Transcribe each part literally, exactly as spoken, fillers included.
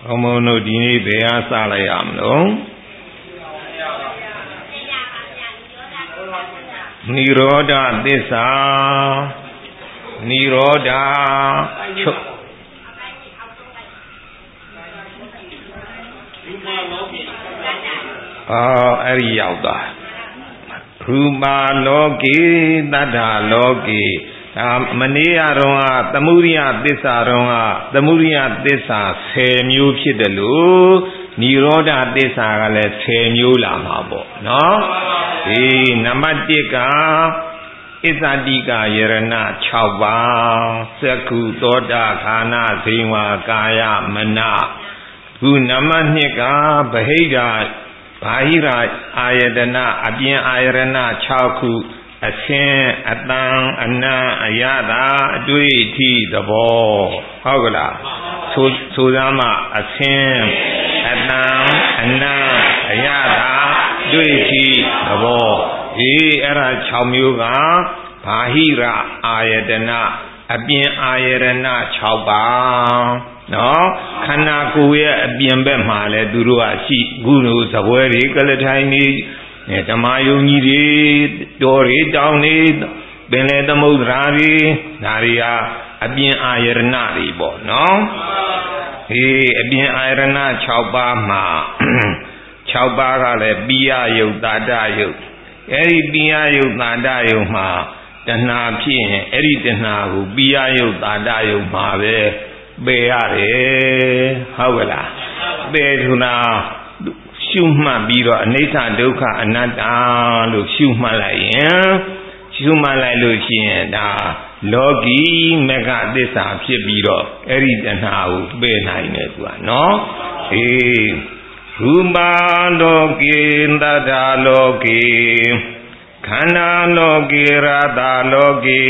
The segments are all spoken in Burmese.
Omono dini beya salayam no. Niroda desa, niroda chuk. Oh, ariရောက်သွား Rupa loki, tata loki. Mania ronga, tamuria desa ronga, tamuria desa semyu pidelu, niroda desa gale semyu lamabo, no? E namatika, isatika yerana chauba, seku toda kana zingwa kaya mana. Gu namanika bahira, bahira ayadana, abien ayarana chauku. Asin, atang, anna, ayada, duiti, dabo. Hogla. Sudama, asin, atang, anna, ayada, duiti, dabo. E era chaumyuga, bahira, ayadana, abien ayarana, chauba. No? Kana kuya abien bemale, durua si, guru, zawari, kalataini. Tamayuni de Dori Downy, Bene the Mudrari, Naria, Abien Ironari bo, no? He Abien Irona Chaubama Chaubaga le Bia yo Dada yo, Eri Bia yo Dada yo ma, Dana Pin, Eri Dana who Bia yo Dada yo ma, Beare, Howella, Beduna. Shuma biro aneta doka anata lo shuma layen shuma lai lo shin da logi mega desa phit biro eri tana ko pe nai ne tua no eh rupa loki tata loki khana loki rata loki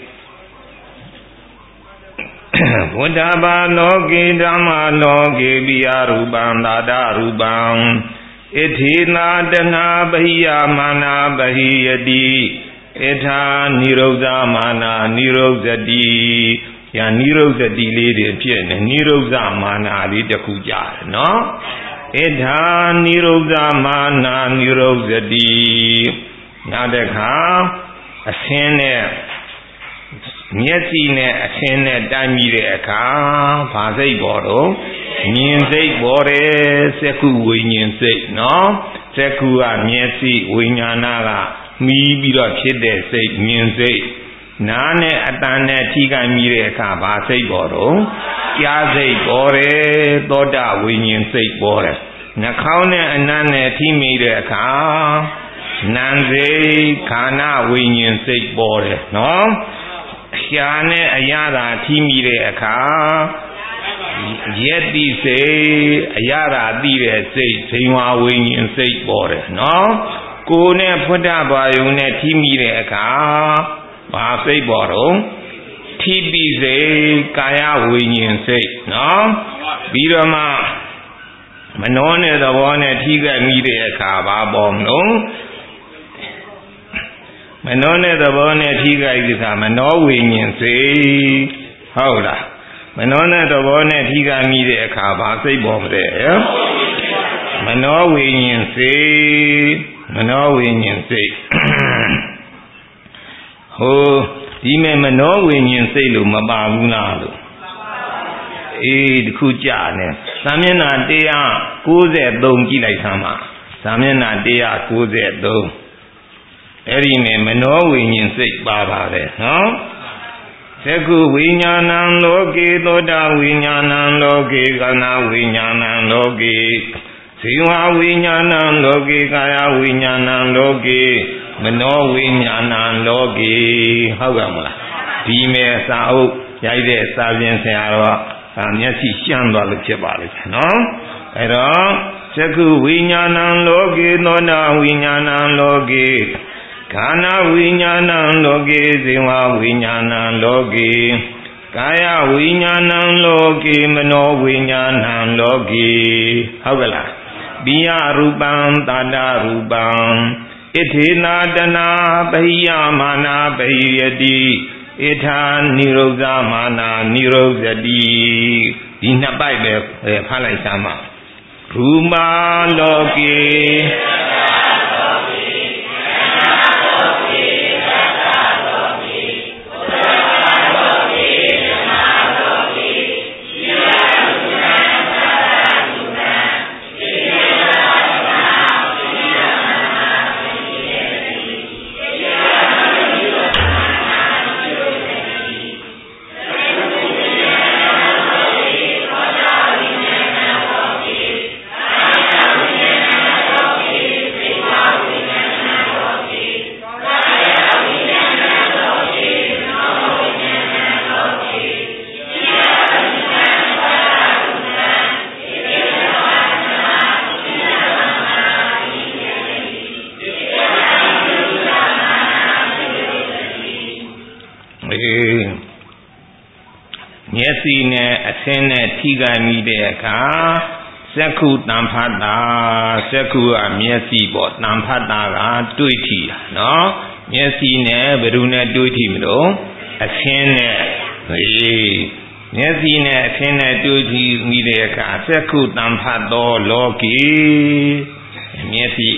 Buddhaba loki dhamma loki biya rupam dada rupam Ithina dana bahiya mana bahiyadi Itha nirodha mana nirodhati Ya nirodhati le de phit ne nirodha mana le takku jare no Itha nirodha mana nirodhati Na dekha asin ne Nyesi ne asin ne danyi de akha pha sai bo do nyin sai bo de sekku winyin sai no sekku ga nyesi winyana ga mi pi do phit de sai nyin sai na ne atan ne thi kai mi de akha pha sai bo do kya sai bo de thoda winyin sai bo de nakhau ne anan ne thi mi de akha nan sai khana winyin sai bo de no Shane ayada timi de akha Yeti say ayada di de say Singwa winyin say bore no Ko ne phuta bayu ne timi de akha Ba say boro Tipi say kaya winyin say no Birama Manone the one at Tiga mi de akha ba bom no Manone the one at Higa is a Manowin say, Howla. Manone the one at Higa Mide a Kaba say bomb there. Manowin say, Manowin say. Oh, Dime Manowin say Lumababunalo. Eh, Kujane. Samina dea, Kuze don't gilai sama. Samina dea, Kuze don't. Eri ne mano winyin sai ba ba de no Seku winyanan loki thoda winyanan loki kana winyanan loki Siwa winyanan loki kaya winyanan loki mano winyanan loki Hau ga mala Di me sa auk yai de sa pyin sayan ro a myatsi hyan twa lo phit pa le no Aito Seku winyanan loki thoda winyanan loki Kana vinyanam loki siva vinyanam loki Kaya vinyanam loki mano vinyanam loki Hogala Biya rupam tada rupam Ithina dana bahiya mana bahiyati Ita nirodha mana nirodhati. Di napai be phalai sama. Ruma loki. Nyesi ne asene tiga mi de ka sekhu tamphata sekhu a nyesi po tamphata ka tui thi no nyesi ne badu ne tui thi mlo asene he nyesi ne asene tui thi mi de ka sekhu tamphato loki nyesi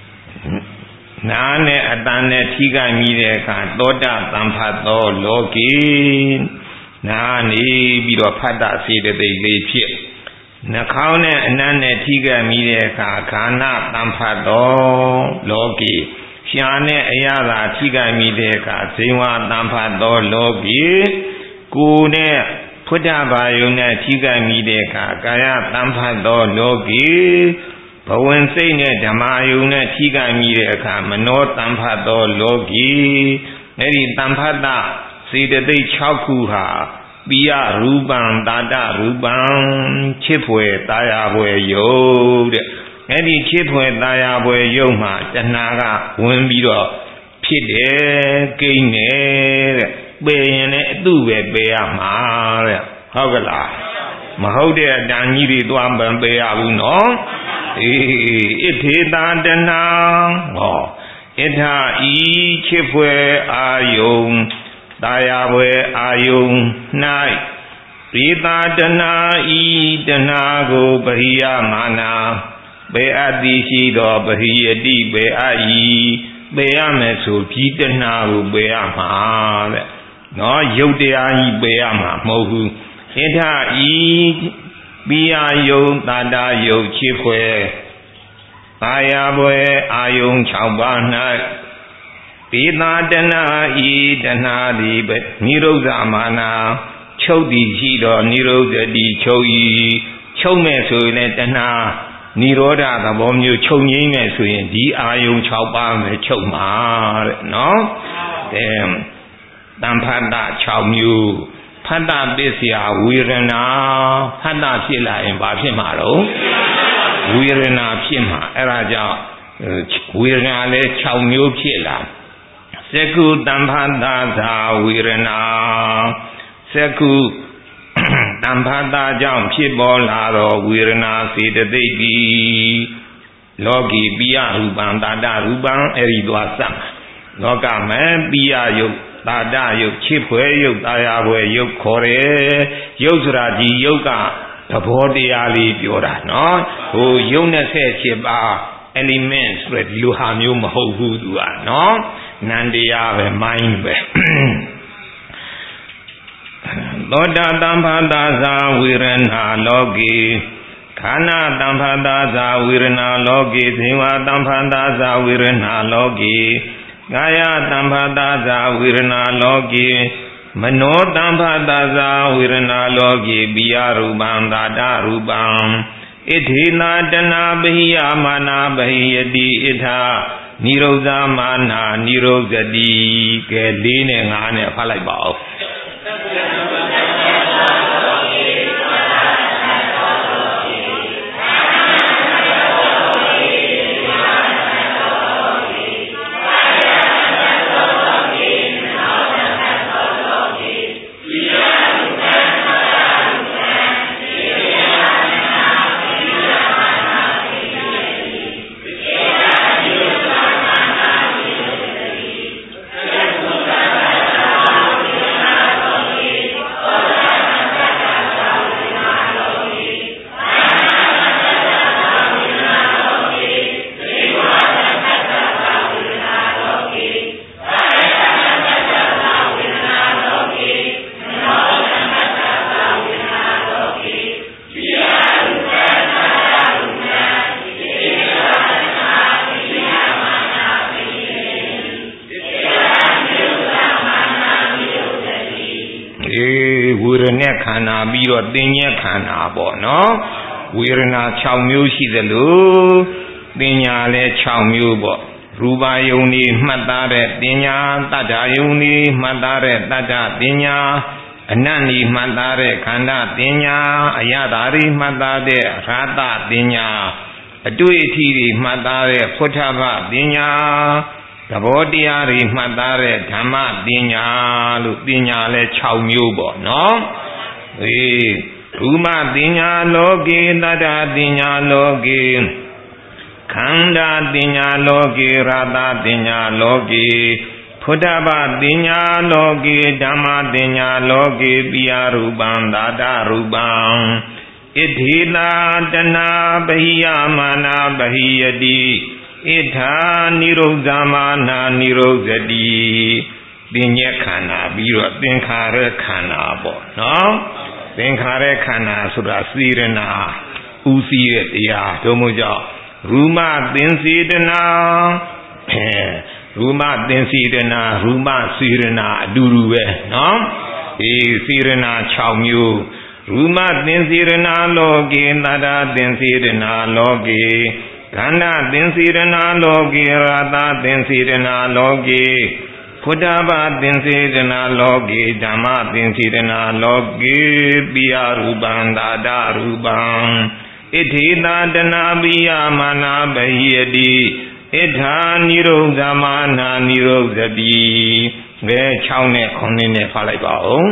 na ne atan ne tiga mi de ka toda tamphato loki Na ni bi do phata se de dei le phit na khao ne anan ne thi ka mi de kha khana tamphat do loki sha ne aya tha thi ka mi de kha zaiwa tamphat do loki ko ne phutta ba yong ne thi ka mi de kha kaya tamphat do loki bawin sai ne dhamma yong ne thi ka mi de kha mano tamphat do loki eri tamphatta Siddhati chakku ha Piya rupan tata rupan chipwe taya bwe yo de Edi chipwe taya bwe yo ma Chanaga win bi do phit de kiin ne de Pe yin ne atu be pe ya ma de Hout ka la Ma hout de a tan ji de twa ban pe ya bu no Eh Itheta tana Ho Itha I chipwe ayong Daya bwe ayung nai Pita dana I dana go bahiya mana Be adi shi do bahiyati be ai Be ame so pi dana go be ama No yau daya I be ama mohu Ita I Biya yung tada yung chipwe Daya bwe ayung chawba nai Pita dana I dana di be nirodha mana Chau di chi do nirodha di chau I Chau me so ne dana Nirodha da bo myo chau nyi me so yin di ayung chau pa me chau ma no Dem Tamphatta chau myo Phatta pisya virana Phatta phit la yin ba phit ma lo Virana phit ma Era jaw Virana le chau myo phit la Sekhu tamphatta sa virana Sekhu tamphatta jaung phit paw la do virana siddhati ti Loki piya rupan tata rupan eri twa sat Loka ma piya yuk tata yuk chipwe yuk taya bwe yuk khaw de Yuk sura ji yuk ka thabo taya li pyo da no Ho yuk twenty-seven pa elements so di lo ha myo ma hout bu tu a no Nandaya be mind be Loda tamphatta sa virana loki Khana tamphatta sa virana loki Siva tamphatta sa virana loki Kaya tamphatta sa virana loki Mano tamphatta sa virana loki Biya rupan tata rupan Ithena dana bahiya mana bahiyati itha Nirodha mana nirodhati Ke li ne nga ne phat lai pa aw န္ဓာပြီးတော့သင်ညက်ခန္ဓာပေါ့နော်ဝေဒနာ၆မျိုးရှိသလိုပညာလည်း၆မျိုးပေါ့ရူပယုံဤမှတ်သားတဲ့ပညာတတ္တယုံဤမှတ်သားတဲ့တတ္တပညာအနတ်ဤမှတ်သားတဲ့ခန္ဓာပညာအယတာဤမှတ်သားတဲ့ရာတပညာအတွေ့အထိတွေမှတ်သားတဲ့ဖုထဘပညာသဘောတရားတွေမှတ်သားတဲ့ဓမ္မပညာလို့ပညာလဲ၆မျိုးပေါ့နော်အေးရူပပညာလောကေတတ္တပညာလောကေခန္ဓာပညာလောကေရာတပညာလောကေဖုထဘပညာလောကေဓမ္မပညာလောကေပိယရူပံသာတရူပံဣတိလာတနာပဟိယမာနာပဟိယတိဣထာနိရုဇ္ဇမာနာနိရုဇ္ဇတိပညာခန္ဓာပြီးတော့သင်္ခါရခန္ဓာပေါ့နော်သင်္ခါရခန္ဓာဆိုတာစေရနာဥစည်းတဲ့တရားတို့မို့ကြောင့်ရူမသင်္စေတနာရူမသင်္စေတနာရူမစေရနာအတူတူပဲနော်ဒီစေရနာ၆မျိုးရူမသင်္စေရနာလောကေတတ္တသင်္စေရနာလောကေခန္ဓာသင်္စေရနာလောကေရာတသင်္စေရနာလောကေဖုဒ္ဓဘာသင်္စေရနာလောကေဓမ္မသင်္စေရနာလောကေပိယရူပံသာတရူပံဣတိသာတနာပိယမာနာပဟိယတိဣထာနိရုဇ္ဇမာနာနိရုဇ္ဇတိဘယ်၆နဲ့ခုနှစ်နဲ့ဖတ်လိုက်ပါဦး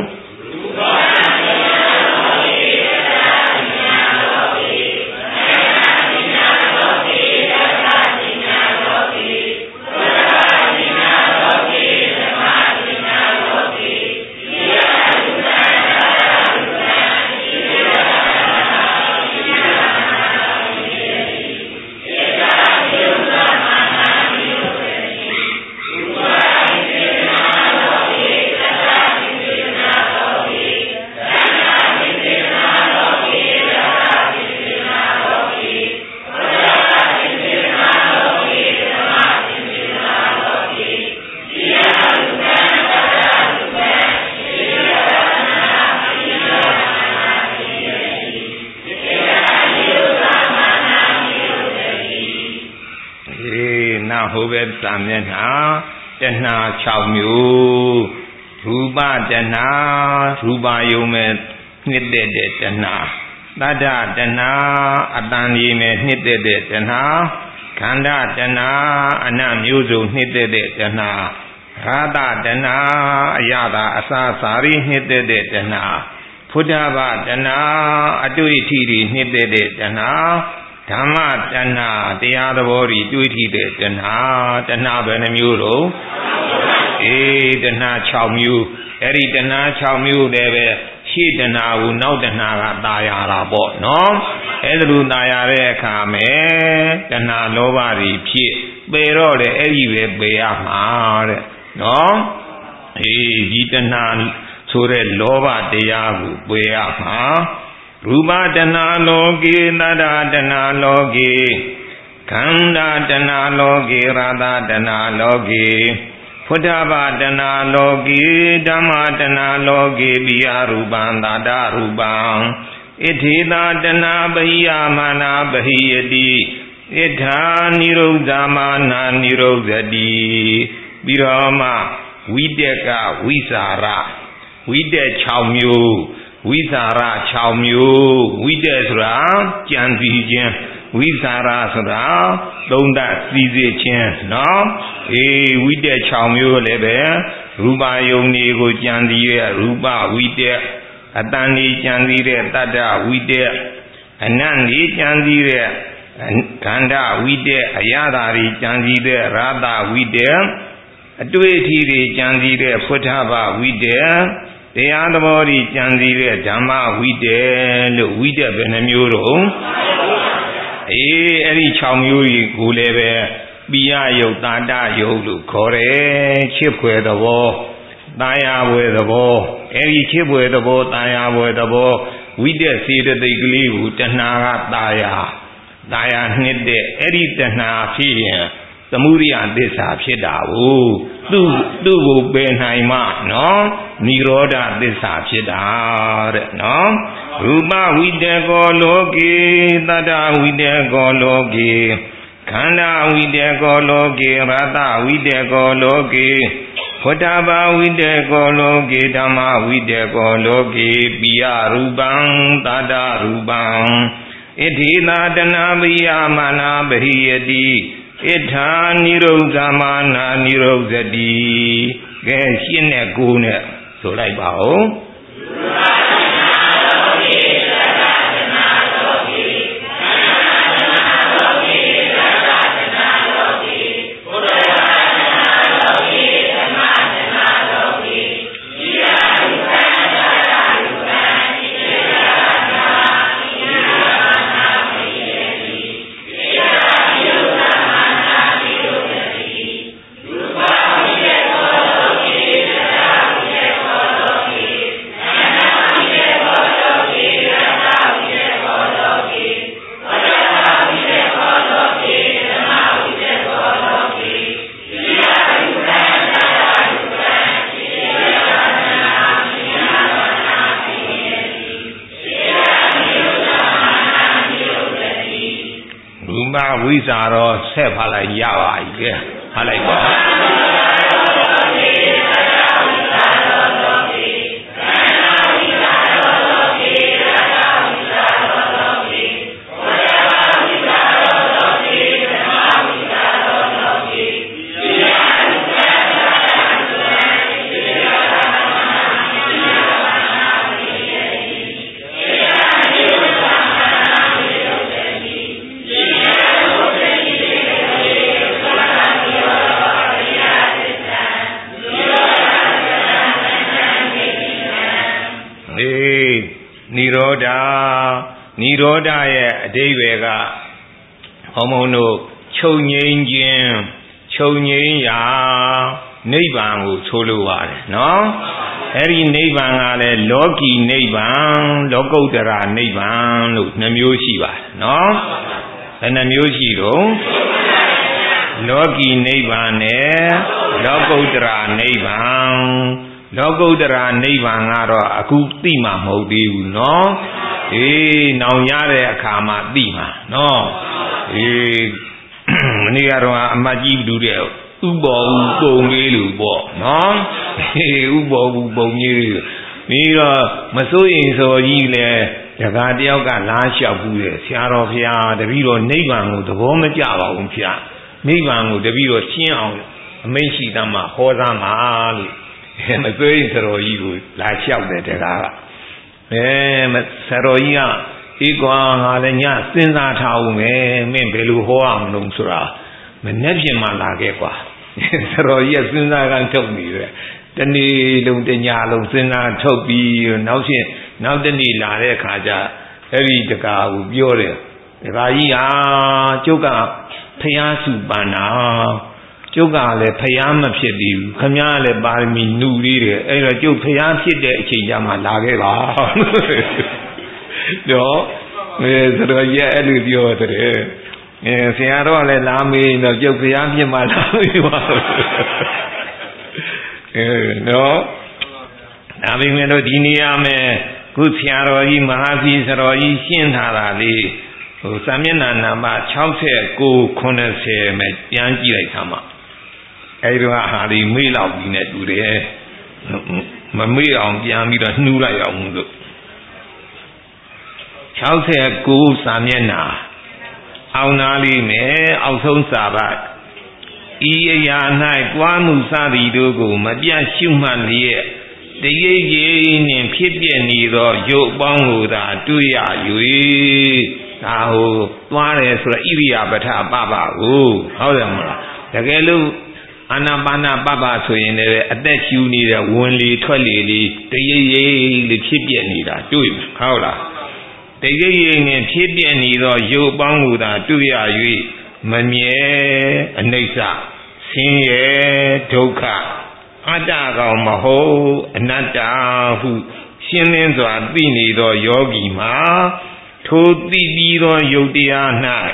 ဟိုဘက်စာမျက်နှာတဏှာ၆မျိုးရူပတဏှာရူပယုံမဲ့နှစ်သက်တဲ့တဏှာတတ္တတဏှာအတန်ကြီးမဲ့နှစ်သက်တဲ့တဏှာခန္ဓာတဏှာအနတ်မျိုးစုံနှစ်သက်တဲ့တဏှာရာတတဏှာအယတာအစာစာရီနှစ်သက်တဲ့တဏှာဖုဒ္ဓဘာတဏှာအတွေ့အထိတွေနှစ်သက်တဲ့တဏှာဓမ္မတဏှာတရားသဘောတွေတွေ့ထိတဲ့တဏှာတဏှာဘယ်နှမျိုးတော့အေးတဏှာ၆မျိုးအဲ့ဒီတဏှာ၆မျိုးတည်းပဲရှေ့တဏှာကိုနောက်တဏှာကตายရတာပေါ့နော်အဲ့ဒါလိုตายရတဲ့အခါမဲ့တဏှာလောဘတွေဖြစ်ပေတော့လေအဲ့ဒီပဲပေရမှာတဲ့နော်အေးဒီတဏှာဆိုတဲ့လောဘတရားကိုပေရမှာရူပတဏှာလောကေတတ္တတဏှာလောကေခန္ဓာတဏှာလောကေရာတတဏှာလောကေဖုဒ္ဓဘာတဏှာလောကေဓမ္မတဏှာလောကေပိယရူပံသာတရူပံဣတိသာတဏှာပဟိယမာနာပဟိယတိဣထာနိရုဇ္ဇမာနာနိရုဇ္ဇတိပြီးတော့မှဝိတက်ကဝိสารဝိတက်၆မျိုးဝိสาร၆မျိုးဝိတက်ဆိုတာကြံစည်ခြင်းဝိสารဆိုတာသုံးသပ်စည်းစိမ်ခြင်းနော်အေးဝိတက်၆မျိုးလည်းပဲရူပယုံတွေကိုကြံစည်ရရူပဝိတက်အတန်ကြီးကြံစည်တဲ့တတ္တဝိတက်အနတ်ကြီးကြံစည်တဲ့ခန္ဓာဝိတက်အယတာကြီးကြံစည်တဲ့ရာတဝိတက်အတွေ့အထိတွေကြံစည်တဲ့ဖုထဘဝိတက်တရားသဘောကြီးကြံစည်တဲ့ဓမ္မဝိတက်လို့ဝိတက်ပဲနှမျိုးတော့အေးအဲ့ဒီ၆မျိုးကြီးကိုလည်းပဲပိယယုတ်တာတယုတ်လို့ခေါ်တယ်ချစ်ဖွယ်သဘောတာယာဖွယ်သဘောအဲ့ဒီချစ်ဖွယ်သဘောတာယာဖွယ်သဘောဝိတက်စေတသိက်ကလေးကိုတဏှာကတာယာတာယာနှစ်တဲ့အဲ့ဒီတဏှာဖြစ်ရင်သမုဒိယသစ္စာဖြစ်တာကိုသူ့သူ့ကိုပယ်နိုင်မှနော်និရောဓသစ္စာဖြစ်တာတဲ့နော်ရူပဝိတကောလောကေတတ္တဝိတကောလောကေခန္ဓာဝိတကောလောကေရတဝိတကောလောကေဝတ္တဘာဝိတကောလောကေဓမ္မဝိတကောလောကေပိယရူပံတတ္တရူပံဣတိသာတနာပိယမာနာပရိယတိဣထာနိရုဇ္ဇမာနာနိရုဇ္ဇတိကဲရှင်းနဲ့ကိုးနဲ့ဆိုလိုက်ပါဦးဝိဇာတော့ဆက်ဖတ်လိုက်ရပါပြီကဲဖတ်လိုက်ပါနိရောဓနိရောဓရဲ့အဓိပ္ပာယ်ကဟောမုံတို့ချုပ်ငြိမ်းခြင်းချုပ်ငြိမ်းရာနိဗ္ဗာန်ကိုဆိုလိုပါတယ်နော်အဲ့ဒီနိဗ္ဗာန်ကလည်းလောကီနိဗ္ဗာန်လောကုတ္တရာနိဗ္ဗာန်လို့နှမျိုးရှိပါတယ်နော်ဘယ်နှမျိုးရှိတော့လောကီနိဗ္ဗာန်နဲ့လောကုတ္တရာနိဗ္ဗာန်လောကုတ္တရာနိဗ္ဗာန်ကတော့အခုသိမှမဟုတ်သေးဘူးနော်အေးနောင်ရတဲ့အခါမှသိမှာနော်အေးမနေ့ကတော့အမတ်ကြီးဘူးတဲ့ဥပေါ်ဦးပုံလေးလူပေါ့နော်အေးဥပေါ်ဦးပုံကြီးပြီးတော့မစိုးရင်စော်ကြီးလဲဒကာတယောက်ကလာလျှောက်ဘူးတဲ့ဆရာတော်ဖျားတပည့်တော်နိဗ္ဗာန်ကိုသဘောမကျပါဘူးဖျားနိဗ္ဗာန်ကိုတပည့်တော်ရှင်းအောင်အမိန့်ရှိသားမှာဟောသားမှာလို့မစိုးရင်စော်ကြီးကိုလာလျှောက်တယ်တကားကအဲဆရာတော်ကြီးကဤကွာငါလည်းညစဉ်းစားထားအောင်မယ်မင်းဘယ်လိုဟောအောင်လို့ဆိုတာမနေ့ပြင်မှလာခဲ့ကွာဆရာတော်ကြီးကစဉ်းစားကန်ထုတ်နေတယ်တနေ့လုံးတညလုံးစဉ်းစားထုတ်ပြီးနောက်ရှင်နောက်တနေ့လာတဲ့အခါကျအဲ့ဒီတကားကိုပြောတယ်တကားကြီးဟာကျုပ်ကဖျားစုပန်းတာကျုပ်ကလည်းဖျားမဖြစ်သေးဘူးခမည်းလည်းပါရမီနုသေးတယ်အဲ့တော့ကျုပ်ဖျားဖြစ်တဲ့အချိန်ကျမှလာခဲ့ပါတော့အဲဆိုတော့ရဲ့အဲ့လိုပြောတယ်အဲဆရာတော်လည်းလာမေးတော့ကျုပ်ဖျားဖြစ်မှလာမေးပါအဲနော်ဒါပေမဲ့လို့ဒီနေရာမှာခုဆရာတော်ကြီးမဟာစီဆရာတော်ကြီးရှင်းထားတာလေးဟိုစာမျက်နှာနံပါတ်၆၉ ၇၀မှာပြန်ကြည့်လိုက်သမှာအဲဒီတော့ဟာဒီမေ့လောက်ပြီးနဲ့တူတယ်မမေ့အောင်ပြန်ပြီးတော့နှူးလိုက်အောင်လို့၆၉စာမျက်နှာအောင်နာလေးမယ်အောက်ဆုံးစာပတ်ဤအရာ၌တွားမှုစသည်တို့ကိုမပြတ်ရှုမှတ်လျက်တရိပ်ရိပ်နှင့်ဖြစ်ပြနေသောရုပ်ပေါင်းကိုသာတွေ့ရ၍ဒါဟိုသွားတယ်ဆိုတော့ဣရိယာပဋ္ဌပပကိုဟုတ်တယ်မလားတကယ်လို့အာနာပါနပပဆိုရင်လည်းအသက်ရှူနေတဲ့ဝင်လေထွက်လေလေးတရိပ်ရိပ်လေးဖြစ်ပြနေတာတွေ့မှာဟုတ်လားတရိပ်ရိပ်နဲ့ဖြစ်ပြနေသောရုပ်ပေါင်းကိုသာတွေ့ရ၍မမြဲအနိစ္စဆင်းရဲဒုက္ခအတ္တကောင်မဟုတ်အနတ္တဟုရှင်းလင်းစွာသိနေသောယောဂီမှာထိုသိပြီးသောယုတ်တရား၌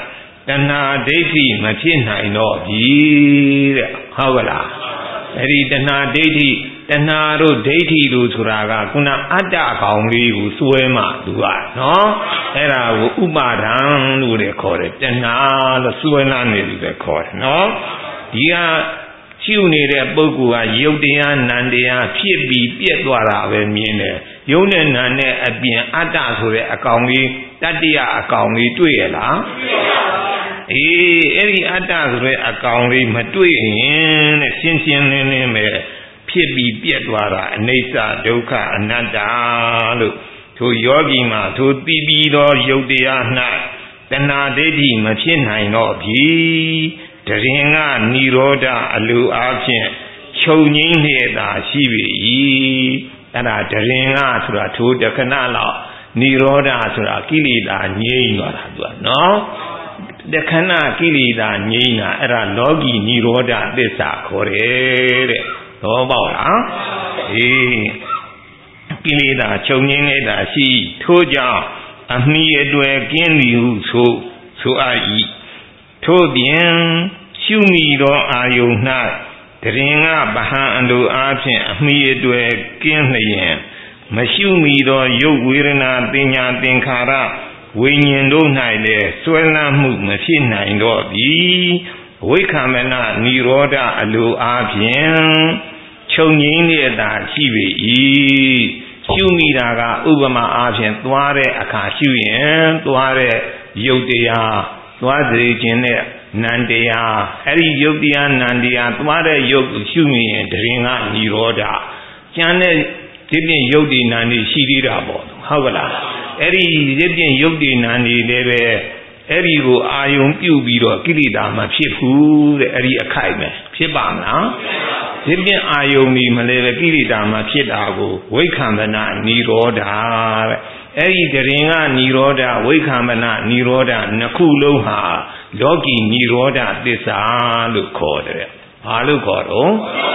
တဏှာဒိဋ္ဌိမဖြစ်နိုင်တော့ဘူးတဲ့ဟုတ်ကလားအဲ့ဒီတဏှာဒိဋ္ဌိတဏှာတို့ဒိဋ္ဌိတို့ဆိုတာကခုနအတ္တကောင်လေးကိုစွဲမှသူကနော်အဲ့ဒါကိုဥပါဒံလို့လည်းခေါ်တယ်တဏှာလို့စွဲလာနေပြီပဲခေါ်တယ်နော်ဒီကရှုနေတဲ့ပုဂ္ဂိုလ်ကယုတ်တရားနံတရားဖြစ်ပြီးပြက်သွားတာပဲမြင်တယ်ယုံနဲ့နံနဲ့အပြင်အတ္တဆိုတဲ့အကောင်လေးတတ္တိယအကောင်လေးတွေ့ရလားတွေ့ပါဘူးအေးအဲ့ဒီအတ္တဆိုတဲ့အကောင်လေးမတွေ့ရင်တဲ့ရှင်းရှင်းလင်းလင်းပဲဖြစ်ပြီးပြက်သွားတာအနိစ္စဒုက္ခအနတ္တလို့ထိုယောဂီမှာထိုသိပြီးသောယုတ်တရား၌တဏှာဒိဋ္ဌိမဖြစ်နိုင်တော့ဘူးတရင်ကនិရောဓအလိုအားဖြင့်ချုပ်ငိမ့်လျက်သာရှိပြီအဲ့ဒါတရင်ကဆိုတာထိုတခဏလောက်និရောဓဆိုတာကိလေသာငြိမ်းသွားတာသူကနော်တခဏကိလေသာငြိမ်းတာအဲ့ဒါလောကီនិရောဓသစ္စာခေါ်တယ်တဲ့သဘောပေါက်လားအေးကိလေသာချုပ်ငိမ့်နေတာရှိထို့ကြောင့်အမိအတွေ့ကင်းသည်ဟုဆိုဆိုအပ်၏ထို့ပြင်ရှုမိသောအာယုန်၌တရင်ကဗဟံအလိုအားဖြင့်အမိအတွေ့ကင်းလျင်မရှုမိသောရုပ်ဝေဒနာပညာသင်္ခါရဝိညာဉ်တို့၌လည်းဆွဲလန်းမှုမဖြစ်နိုင်တော့ဘူးဝိခံမနនិရောဓအလိုအားဖြင့်ချုပ်ငြိမ်းလျက်သာရှိပေ၏ရှုမိတာကဥပမာအားဖြင့်သွားတဲ့အခါရှုရင်သွားတဲ့ရုပ်တရားသွားစေခြင်းနဲ့နန္တရားအဲ့ဒီယုတ်တရားနန္တရားသွားတဲ့ယုတ်ကိုရှုမြင်ရင်တရင်ကនិရောဓကျန်တဲ့ဒီပြင်ယုတ်ဒီနန္ဒီရှိသေးတာပေါ့ဟုတ်ကလားအဲ့ဒီဒီပြင်ယုတ်ဒီနန္ဒီလည်းပဲအဲ့ဒီကိုအာယုံပြုတ်ပြီးတော့ကိလေသာမဖြစ်ဘူးတဲ့အဲ့ဒီအခိုက်ပဲဖြစ်ပါမလားဒီပြင်အာယုံဒီမလဲပဲကိလေသာမဖြစ်တာကိုဝိခံမနာនិရောဓတဲ့အဲ့ဒီတရင်ကនិရောဓဝိခံမနာនិရောဓနှစ်ခုလုံးဟာလောကီនិရောဓသစ္စာလို့ခေါ်တယ်။ဘာလို့ခေါ်တော့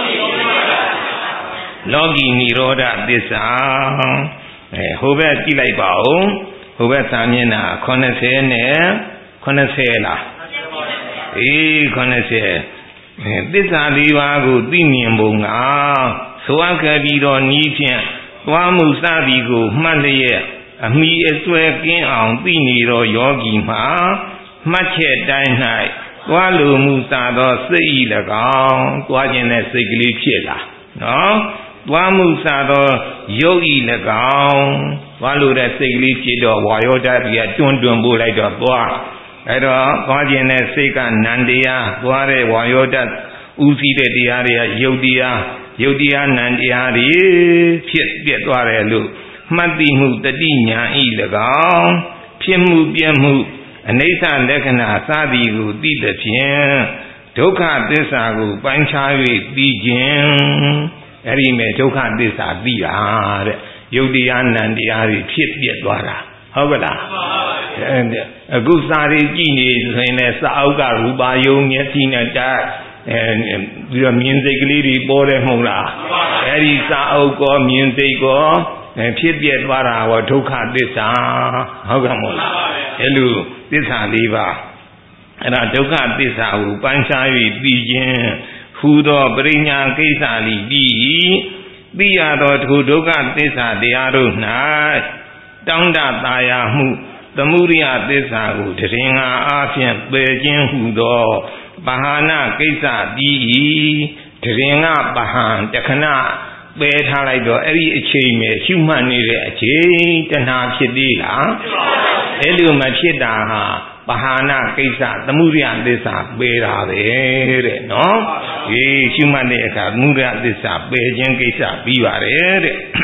လောကီនិရောဓသစ္စာအဲဟိုဘက်ကြည့်လိုက်ပါဦးဟိုဘက်စာမျက်နှာခုနှစ်ဆယ်နဲ့ခုနှစ်ဆယ်လားအေးခုနှစ်ဆယ်အဲသစ္စာလေးပါးကိုသိမြင်ပုံကဆိုအပ်ခဲ့ပြီးတော့ဤဖြင့်သွားမှုစသည်ကိုမှတ်လျက်အမိအစွဲကင်းအောင်သိနေသောယောဂီမှာမှတ်ချက်တိုင်း၌သွားလိုမှုသာသောစိတ်ဤ၎င်းသွားခြင်းနဲ့စိတ်ကလေးဖြစ်လာနော်သွားမှုသာသောရုပ်ဤ၎င်းသွားလိုတဲ့စိတ်ကလေးဖြစ်တော့ဝါယောဓာတ်ကြီးကတွန်းတွန်းပို့လိုက်တော့သွားအဲ့တော့သွားခြင်းနဲ့စိတ်ကနန္တရားသွားတဲ့ဝါယောဓာတ်ဥသိတဲ့တရားတွေကယုတ်တရားယုတ်တရားနန္တရားတွေဖြစ်ပြတ်သွားတယ်လို့မှတ်သိမှုတတိညာဤ၎င်းဖြစ်မှုပြည့်မှုအနိစ္စလက္ခဏာစသည်ကိုသိသဖြင့်ဒုက္ခသစ္စာကိုပိုင်းခြား၍သိခြင်းအဲ့ဒီမဲ့ဒုက္ခသစ္စာသိတာတဲ့ယုတ်တရားနံတရားတွေဖြစ်ပြက်သွားတာဟုတ်ကလားအခုစာရီကြည့်နေဆိုရင်လည်းစာအုပ်ကရူပါယုံမျက်စိနဲ့တိုက်အဲပြီးတော့မြင်စိတ်ကလေးတွေပေါ်တယ်မဟုတ်လားအဲ့ဒီစာအုပ်ကောမြင်စိတ်ကောအဲဖြစ်ပြသွားတာဟောဒုက္ခသစ္စာဟုတ်ကဲ့မို့လားအဲ့လိုသစ္စာလေးပါအဲ့ဒါဒုက္ခသစ္စာကိုပိုင်းခြား၍သိခြင်းဟူသောပရိညာကိစ္စလိပြီးသိရသောထိုဒုက္ခသစ္စာတရားတို့၌တောင်းတသာယာမှုသမုဒိယသစ္စာကိုတရင်ငါအားဖြင့်ပယ်ခြင်းဟူသောပဟာနာကိစ္စပြီးတရင်ငါပဟံတခဏပယ်ထားလိုက်တော့အဲ့ဒီအချိန်ပဲရှုမှတ်နေတဲ့အချိန်တဏှာဖြစ်သေးလားအဲ့လိုမဖြစ်တာဟာပဟာနာကိစ္စသမုဒိယသစ္စာပယ်တာပဲတဲ့နော်ဒီရှုမှတ်တဲ့အခါသမုဒိယသစ္စာပယ်ခြင်းကိစ္စပြီးပါတယ်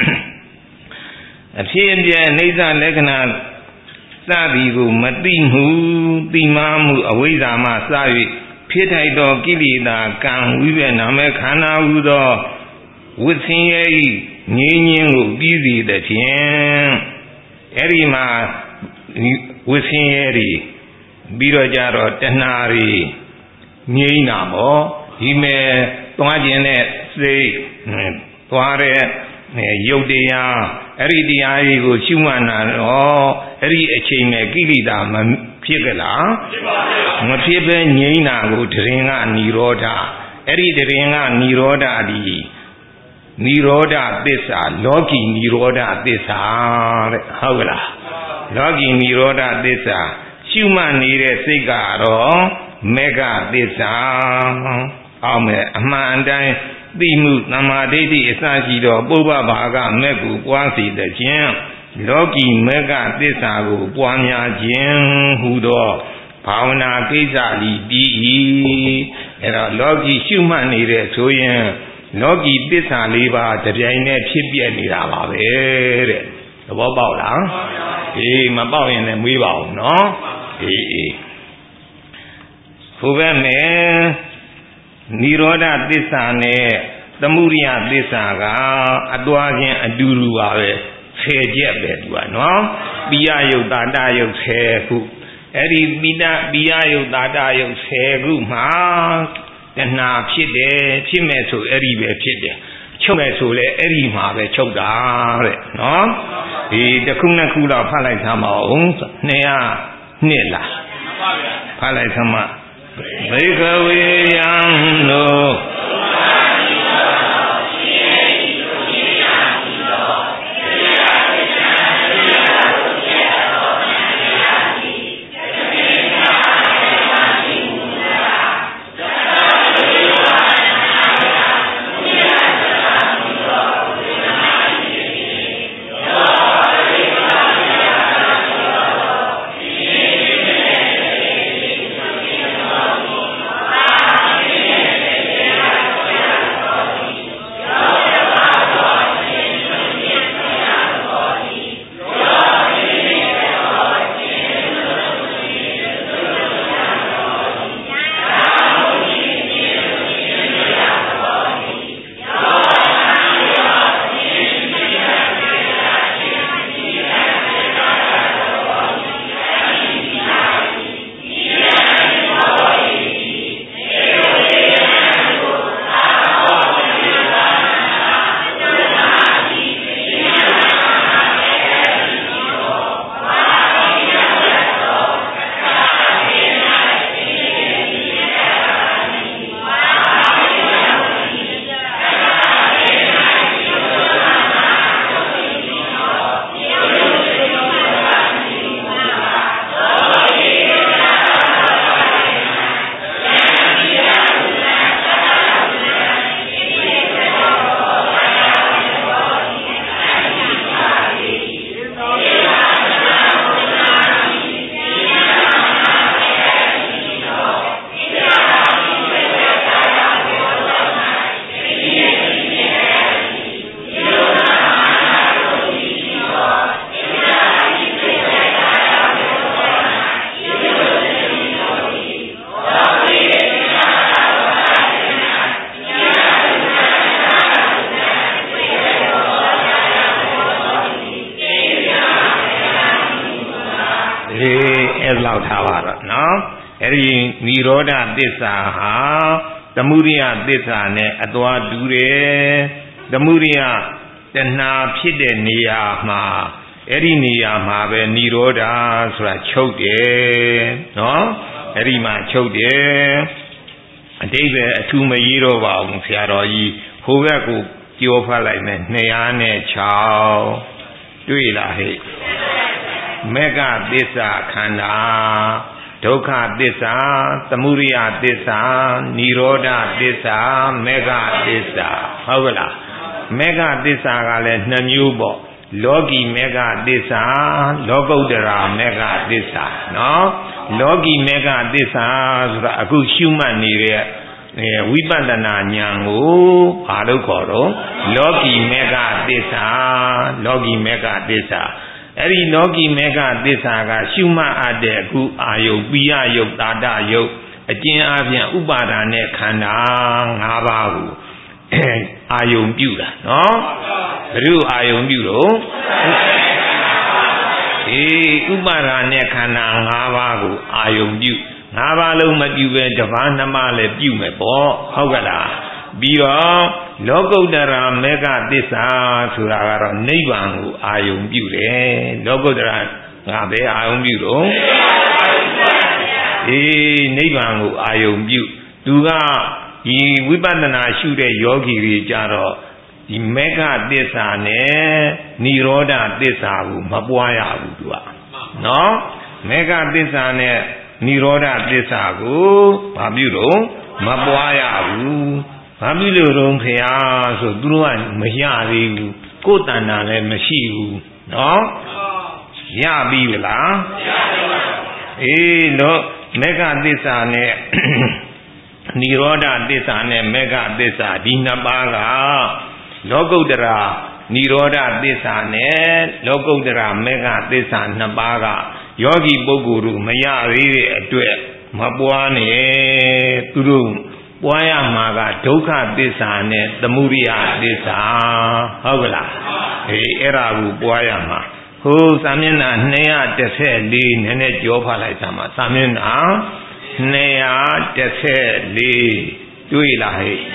တဲ့အဖြစ်အပျက်အိဋ္ဌလက္ခဏာစသည်ကိုမသိမှုသိမှမှုအဝိဇ္ဇာမှစ၍ဖြစ်ထိုက်သောကိလေသာကံဝိပဿနာမဲ့ခန္ဓာဟူသောဝိသင်ရဲ့ငြင်းငင်းကိုပြီးစီတဲ့ဖြင့်အဲ့ဒီမှာဝိသင်ရဲ့ပြီးတော့ကြတော့တဏှာတွေငြိမ်းတာပေါ့ဒီမဲ့သွားခြင်းနဲ့စိတ်သွားတဲ့ယုတ်တရားအဲ့ဒီတရားတွေကိုရှုမှတ်နာတော့အဲ့ဒီအချိန်နဲ့ကိလေသာမဖြစ်ကြလားဖြစ်ပါဘူးမဖြစ်ပဲငြိမ်းတာကိုတရင်ကនិရောဓအဲ့ဒီတရင်ကនិရောဓဒီនិရောဓသစ္စာလောကီនិရောဓသစ္စာတဲ့ဟုတ်ကလားလောကီនិရောဓသစ္စာရှုမှတ်နေတဲ့စိတ်ကတော့မေဃသစ္စာအောင်မယ်အမှန်တိုင်းသိမှုသမာဓိဋ္ဌိအစရှိသောပုဗ္ဗဘာကမဲ့ကိုပွားစေတဲ့ခြင်းလောကီမေဃသစ္စာကိုပွားများခြင်းဟူသောဘာဝနာကိစ္စလီပြီး၏အဲ့တော့လောကီရှုမှတ်နေတဲ့ဆိုရင်လောကီသစ္စာလေးပါးတပြိုင်တည်းဖြစ်ပြနေတာပါပဲတဲ့သဘောပေါက်လားအေးမပေါက်ရင်လည်းမေးပါဦးနော်အေးအေးဘုဘဲနဲ့និရောဓသစ္စာနဲ့သမုဒိယသစ္စာကအတွားချင်းအတူတူပါပဲဆယ်ချက်ပဲသူကနော်ပိယယုတ်တာတယုတ်ဆယ်ခုအဲ့ဒီပိတပိယယုတ်တာတယုတ်ဆယ်ခုမှာတဏှာဖြစ်တယ်ဖြစ်မဲ့ဆိုအဲ့ဒီပဲဖြစ်တယ်ချုပ်မဲ့ဆိုလဲအဲ့ဒီမှာပဲချုပ်တာတဲ့နော်ဒီတစ်ခုနှစ်ခုတော့ဖတ်လိုက်သမ်းပါဦးနှစ်ရာနှစ်လားဖတ်လိုက်သမ်းပါဘိကဝေယံတို့အဲ့ဒီនិရောဓသစ္စာဟာသမုဒိယသစ္စာနဲ့အသွာတူတယ်သမုဒိယတဏှာဖြစ်တဲ့နေရာမှာအဲ့ဒီနေရာမှာပဲនិရောဓဆိုတာချုပ်တယ်နော်အဲ့ဒီမှာချုပ်တယ်အတိပ္ပယ်အထူးမရေးတော့ပါဘူးဆရာတော်ကြီးဟိုဘက်ကိုကြောဖတ်လိုက်မယ်နှစ်ရာနဲ့ခြောက်တွေ့လားဟဲ့မေဃသစ္စာခန္ဓာဒုက္ခသစ္စာသမုဒိယသစ္စာនិရောဓသစ္စာမေဃသစ္စာဟုတ်ကလားမေဃသစ္စာကလည်းနှစ်မျိုးပေါ့လောကီမေဃသစ္စာလောကုတ္တရာမေဃသစ္စာနော်လောကီမေဃသစ္စာဆိုတာအခုရှုမှတ်နေတဲ့ဝိပဿနာဉာဏ်ကိုဘာလို့ခေါ်တော့လောကီမေဃသစ္စာလောကီမေဃသစ္စာအဲ့ဒီလောကီမေဃသစ္စာကရှုမှတ်အပ်တဲ့အခုအာယုပိယယုတ်တာတယုတ်အကျဉ်းအားဖြင့်ဥပါဒာနဲ့ခန္ဓာ၅ပါးကိုအာယုပြုတာနော်ဘယ်လိုအာယုပြုတော့အေးဥပါဒာနဲ့ခန္ဓာ၅ပါးကိုအာယုပြု၅ပါးလုံးမပြုပဲတစ်ပါးနှစ်ပါးလည်းပြုမယ်ပေါ့ဟုတ်ကလားပြီးတော့လောကုတ္တရာမေဃသစ္စာဆိုတာကတော့နိဗ္ဗာန်ကိုအာယုံပြုတယ်လောကုတ္တရာငါပဲအာယုံပြုတော့အေးနိဗ္ဗာန်ကိုအာယုံပြုသူကဒီဝိပဿနာရှုတဲ့ယောဂီတွေကြတော့ဒီမေဃသစ္စာနဲ့និရောဓသစ္စာကိုမပွားရဘူးသူကနော်မေဃသစ္စာနဲ့និရောဓသစ္စာကိုဘာပြုတော့မပွားရဘူးဘာပြုလို့တော့ခရားဆိုသူတို့ကမရသေးဘူးကိုယ်တဏ္ဍာလည်းမရှိဘူးနော်ရပြီလားရပြီပါအေးတော့မေဃသစ္စာနဲ့និရောဓသစ္စာနဲ့မေဃသစ္စာဒီနှစ်ပါးကလောကုတ္တရာនិရောဓသစ္စာနဲ့လောကုတ္တရာမေဃသစ္စာနှစ်ပါးကယောဂီပုဂ္ဂိုလ်တို့မရသေးတဲ့အတွက်မပွားနဲ့သူတို့ပွားရမှာကဒုက္ခသစ္စာနဲ့သမုဒိယသစ္စာဟုတ်ကလားအေးအဲ့ဒါကိုပွားရမှာဟိုစာမျက်နှာနှစ်ရာတစ်ဆယ်လေးနည်းနည်းကြောဖတ်လိုက်စမ်းပါစာမျက်နှာနှစ်ရာတစ်ဆယ်လေးတွေ့လားဟဲ့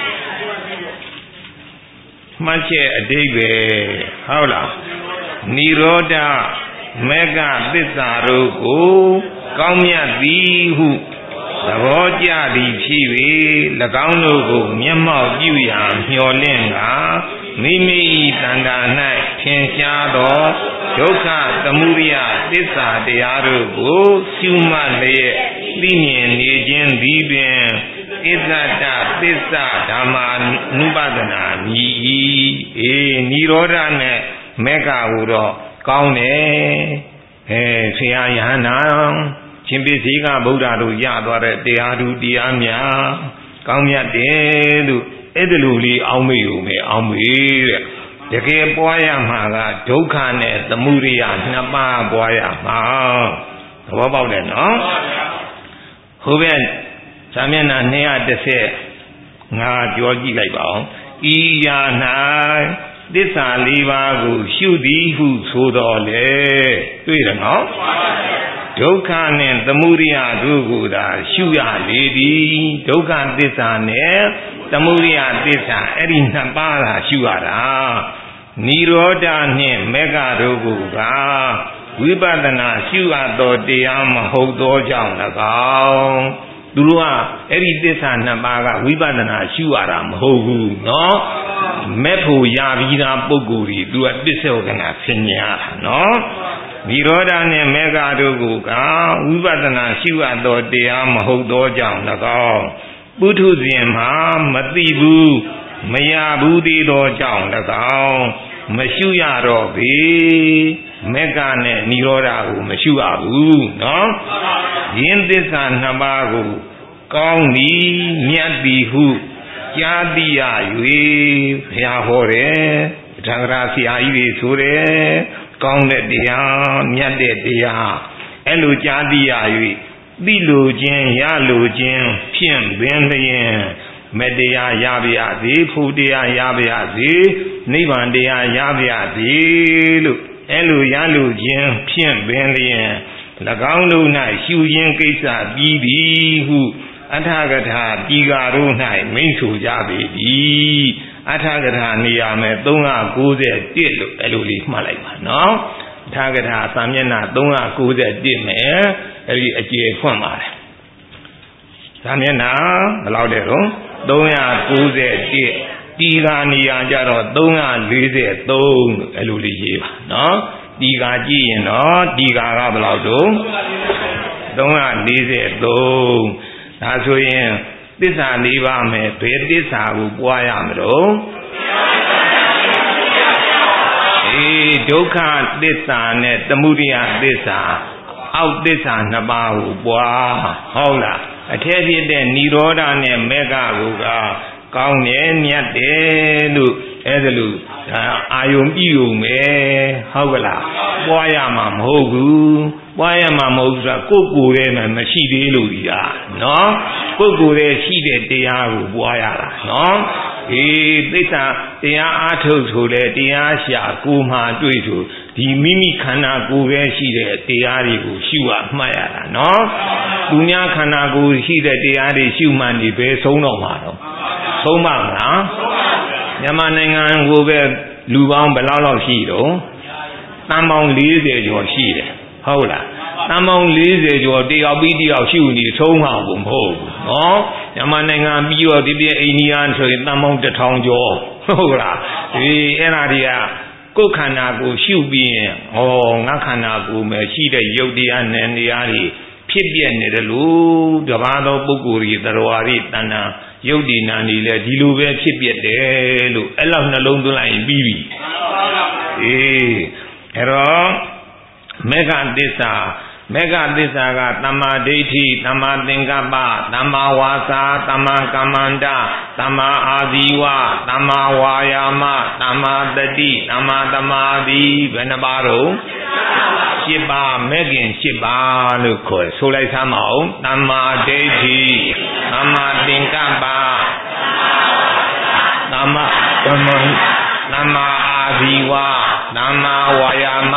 မှတ်ချက်အဓိပ္ပာယ်ဟုတ်လားនិရောဓမေဃသစ္စာတို့ကိုကောင်းမြတ်သည်ဟုသဘောကျသည်ဖြစ်၍၎င်းတို့ကိုမျက်မှောက်ပြုရာမျှော်လင့်ကမိမိတဏ္ဍာ၌ထင်ရှားသောဒုက္ခသမုဒယသစ္စာတရားတို့ကိုရှုမှတ်လျက်သိမြင်နေခြင်းသည်ပင်ဣဇ္ဇတသစ္စာဓမ္မာနုပဒနာမြည်၏အေးនិရောဓနဲ့မေဃဟူတော့ကောင်းတယ်အဲဆရာယဟန္တာရှင်ပိစိကဗုဒ္ဓတို့ရသွားတဲ့တရားသူတရားများကောင်းမြတ်တယ်လို့အဲ့ဒီလိုလေးအောင်းမေုံပဲအောင်းမေတဲ့တကယ်ပွားရမှာကဒုက္ခနဲ့သမုဒိယနှစ်ပါးပွားရမှာသဘောပေါက်တယ်နော်ဟိုဘက်ဇာမျက်နှာနှစ်ရာတစ်ဆယ်ငါကြောကြည့်လိုက်ပါအောင်ဤယာ၌သစ္စာလေးပါးကိုရှုသည်ဟုဆိုတော်လေတွေ့တယ်နော်ဒုက္ခနဲ့သမုဒိယတို့ကိုသာရှုရလေသည်ဒုက္ခသစ္စာနဲ့သမုဒိယသစ္စာအဲ့ဒီနှစ်ပါးသာရှုရတာនិရောဓနှင့်မေဃတို့ကိုကဝိပဿနာရှုရသောတရားမဟုတ်သောကြောင့်၎င်းသူတို့ကအဲ့ဒီသစ္စာနှစ်ပါးကဝိပဿနာရှုရတာမဟုတ်ဘူးနော်မဲ့ဖို့ရပြီးသားပုဂ္ဂိုလ်ကြီးသူကပစ္စောကနာဆင်ញရတာနော်និရောဓနဲ့မေဃတို့ကိုကဝိပဿနာရှုရသောတရားမဟုတ်သောကြောင့်၎င်းပုထုဇဉ်မှာမသိဘူးမရဘူးသေးသောကြောင့်၎င်းမရှုရတော့ပေမေဃနဲ့និရောဓကိုမရှုရဘူးနော်ယင်းသစ္စာနှစ်ပါးကိုကောင်းသည်မြတ်သည်ဟုကြားသိရ၍ဘုရားဟောတယ်သံဃာဆရာကြီးတွေဆိုတယ်ကောင်းတဲ့တရားမြတ်တဲ့တရားအဲ့လိုကြားသိရ၍သိလိုခြင်းရလိုခြင်းဖြင့်ပင်လျင်မတရားရပါရစေဖို့တရားရပါရစေနိဗ္ဗာန်တရားရပါရစေလို့အဲ့လိုရလိုခြင်းဖြင့်ပင်လျင်၎င်းတို့၌ရှုခြင်းကိစ္စပြီးသည်ဟုအထာဂထာปีဃာတို့၌မိန့်ဆိုကြပေသည်အထာဂထာနေရာမဲ့သုံးရာကိုးဆယ်တစ်လို့အဲ့လိုလေးမှတ်လိုက်ပါနော်အထာဂထာစာမျက်နှာသုံးရာကိုးဆယ်တစ်မယ်အဲ့ဒီအကျေဖွင့်ပါတယ်စာမျက်နှာဘယ်လောက်လဲတော့သုံးရာကိုးဆယ်တစ်ปีဃာနေရာကြတော့သုံးရာလေးဆယ်သုံးလို့အဲ့လိုလေးရေးပါနော်ปีဃာကြည့်ရင်တော့ปีဃာကဘယ်လောက်တော့သုံးရာလေးဆယ်သုံးဒါဆိုရင်သစ္စာလေးပါးမယ်ဘယ်သစ္စာကိုပွားရမလို့အေးဒုက္ခသစ္စာနဲ့သမုဒိယသစ္စာအောက်သစ္စာနှစ်ပါးကိုပွားဟုတ်လားအထက်ဖြစ်တဲ့និရောဓနဲ့မေဃကိုကကောင်းတယ်မြတ်တယ်လို့အဲ့ဒါလို့အာယုံပြည့်ုံပဲဟုတ်ကလားပွားရမှာမဟုတ်ဘူးပွားရမှာမဟုတ်ဆိုတာကိုယ်ကိုယ်ထဲမှာမရှိသေးလို့ဒီကနော်ကိုယ်ကိုယ်ထဲရှိတဲ့တရားကိုပွားရတာနော်အေးသစ္စာတရားအားထုတ်ဆိုလေတရားရှာကိုမှတွေ့ဆိုဒီမိမိခန္ဓာကိုယ်ပဲရှိတဲ့တရားတွေကိုရှုရမှတ်ရတာနော်သူများခန္ဓာကိုယ်ရှိတဲ့တရားတွေရှုမှတ်နေပဲဆုံးတော့မှာတော့ဆုံးပါမလားမြန်မာနိုင်ငံကိုပဲလူပေါင်းဘယ်လောက်လောက်ရှိတော့တန်ပေါင်း၄၀ကျော်ရှိတယ်ဟုတ်လားတန်ပေါင်း၄၀ကျော်တယောက်ပြီးတယောက်ရှိနေဆုံးမှာကိုမဟုတ်ဘူးနော်မြန်မာနိုင်ငံပြီးတော့ဒီပြအိန္ဒိယဆိုရင်တန်ပေါင်းတစ်ထောင်ကျော်ဟုတ်လားဒီအဲ့ဒါတွေကကိုယ်ခန္ဓာကိုရှုပြီးရင်ဟောငါခန္ဓာကိုယ်မှာရှိတဲ့ယုတ်တရားနဲ့တရားတွေဖြစ်ပြနေတယ်လို့တပါးသောပုဂ္ဂိုလ်တွေသရဝါတွေတဏ္ဍာယုတ်ဒီနာနေလဲဒီလိုပဲဖြစ်ပြတယ်လို့အဲ့လောက်နှလုံးသွင်းလိုက်ရင်ပြီးပြီအေးအဲ့တော့မေဃသစ္စာမေဃသစ္စာကသမ္မာဒိဋ္ဌိသမ္မာသင်္ကပ္ပသမ္မာဝါစာသမ္မာကမ္မန္တသမ္မာအာဇီဝသမ္မာဝါယာမသမ္မာတတိသမ္မာသမာဓိဘယ်နှပါးတော့ရှစ်ပါးမဲ့ခင်ရှစ်ပါးလို့ခေါ်ဆိုလိုက်သမ်းမအောင်သမ္မာဒိဋ္ဌိသမ္မာသင်္ကပ္ပသမ္မာကမ္မသမ္မာအာဇီဝသမ္မာဝါယာမ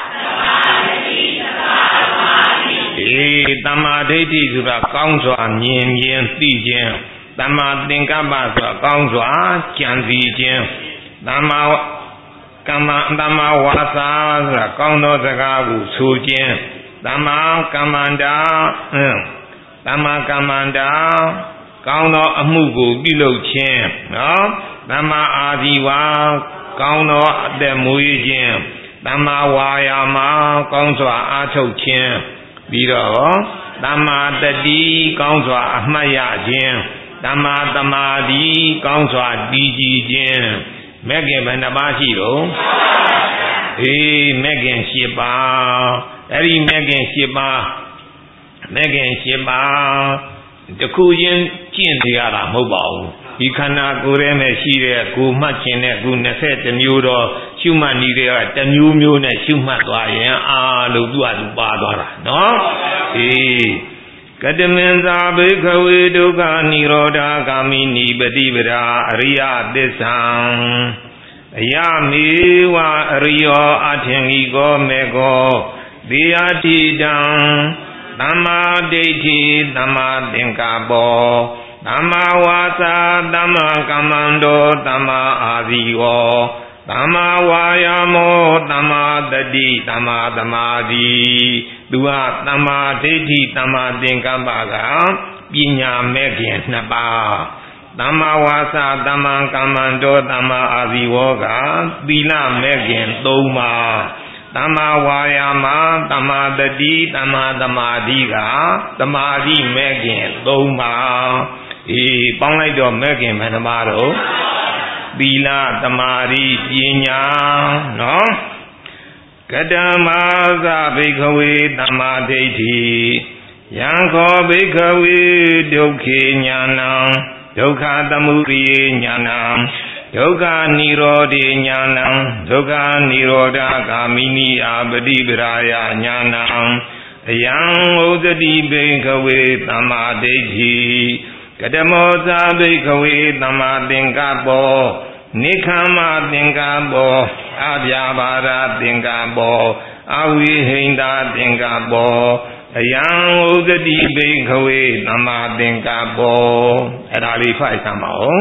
အေးသမ္မာဒိဋ္ဌိဆိုတာကောင်းစွာမြင်မြင်သိခြင်းသမ္မာသင်္ကပ္ပဆိုတာကောင်းစွာကြံစည်ခြင်းသမ္မာကမ္မသမ္မာဝါစာဆိုတာကောင်းသောစကားကိုဆိုခြင်းသမ္မာကမ္မန္တာအင်းသမ္မာကမ္မန္တာကောင်းသောအမှုကိုပြုလုပ်ခြင်းနော်သမ္မာအာဇီဝကောင်းသောအသက်မွေးခြင်းသမ္မာဝါယာမကောင်းစွာအားထုတ်ခြင်းပြီးတော့သမ္မာတတိကောင်းစွာအမှတ်ရခြင်းသမ္မာသမာဓိကောင်းစွာတည်ကြည်ခြင်းမဲ့ခင်ဘယ်နှပါးရှိတော့အေးမဲ့ခင်ရှစ်ပါးအဲ့ဒီမဲ့ခင်ရှစ်ပါးမဲ့ခင်ရှစ်ပါးတခုချင်းကျင့်နေရတာမဟုတ်ပါဘူးဒီခန္ဓာကိုယ်ထဲမှာရှိတဲ့ကိုမှတ်ခြင်းနဲ့ခုနှစ်ဆယ်တစ်မျိုးတော့ရှုမှတ်နေတဲ့ကတစ်မျိုးမျိုးနဲ့ရှုမှတ်သွားရင်အာလို့သူ့အတူပါသွားတာနော်အေးကတမင်္သာဘိခဝေဒုက္ခនិရောဓဂာမိနိပฏิပဒါအရိယသစ္စာအယမေဝအရိယောအထင်ဤကောမေကောသေယတိတံသမ္မာဒိဋ္ဌိသမ္မာသင်္ကပ္ပောသမ္မာဝါစာသမ္မာကမ္မန္တောသမ္မာအာဇီဝောသမ္မာဝါယာမောသမ္မာတတိသမ္မာသမာဓိသူဟာသမ္မာဒိဋ္ဌိသမ္မာသင်္ကပ္ပကပညာမဲ့ခင်နှစ်ပါးသမ္မာဝါစာသမ္မာကမ္မန္တောသမ္မာအာဇီဝောကသီလမဲ့ခင်သုံးပါးသမ္မာဝါယာမသမ္မာတတိသမ္မာသမာဓိကသမာဓိမဲ့ခင်သုံးပါးအေးပေါင်းလိုက်တော့မဲ့ခင်ဘယ်နှပါးတော့သီလသမာဓိပညာနော်ကတမသဘိခဝေသမ္မာဒိဋ္ဌိယံခောဘိခဝေဒုက္ခေညာဏံဒုက္ခသမုဒိယညာဏံဒုက္ခនិရောဓေညာဏံဒုက္ခនិရောဓဂာမိနိအာပฏิပရာယညာဏံအယံဥဒတိဘိခဝေသမ္မာဒိဋ္ဌိကတမောသဘိခဝေသမ္မာသင်္ကပ္ပောနိခမ္မသင်္ကပ္ပောအဗျာပါဒသင်္ကပ္ပောအဝိဟိန္ဒသင်္ကပ္ပောအယံဥဒတိဘိခဝေသမ္မာသင်္ကပ္ပောအဲ့ဒါလေးဖိုက်သမ်းပါဦး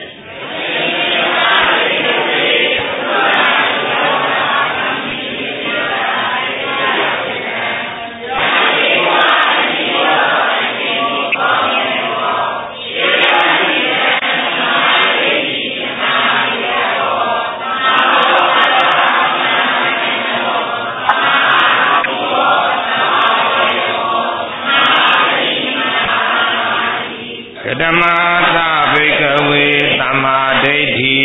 ဓမ္မသဘိကဝေသမ္မာဒိဋ္ဌိ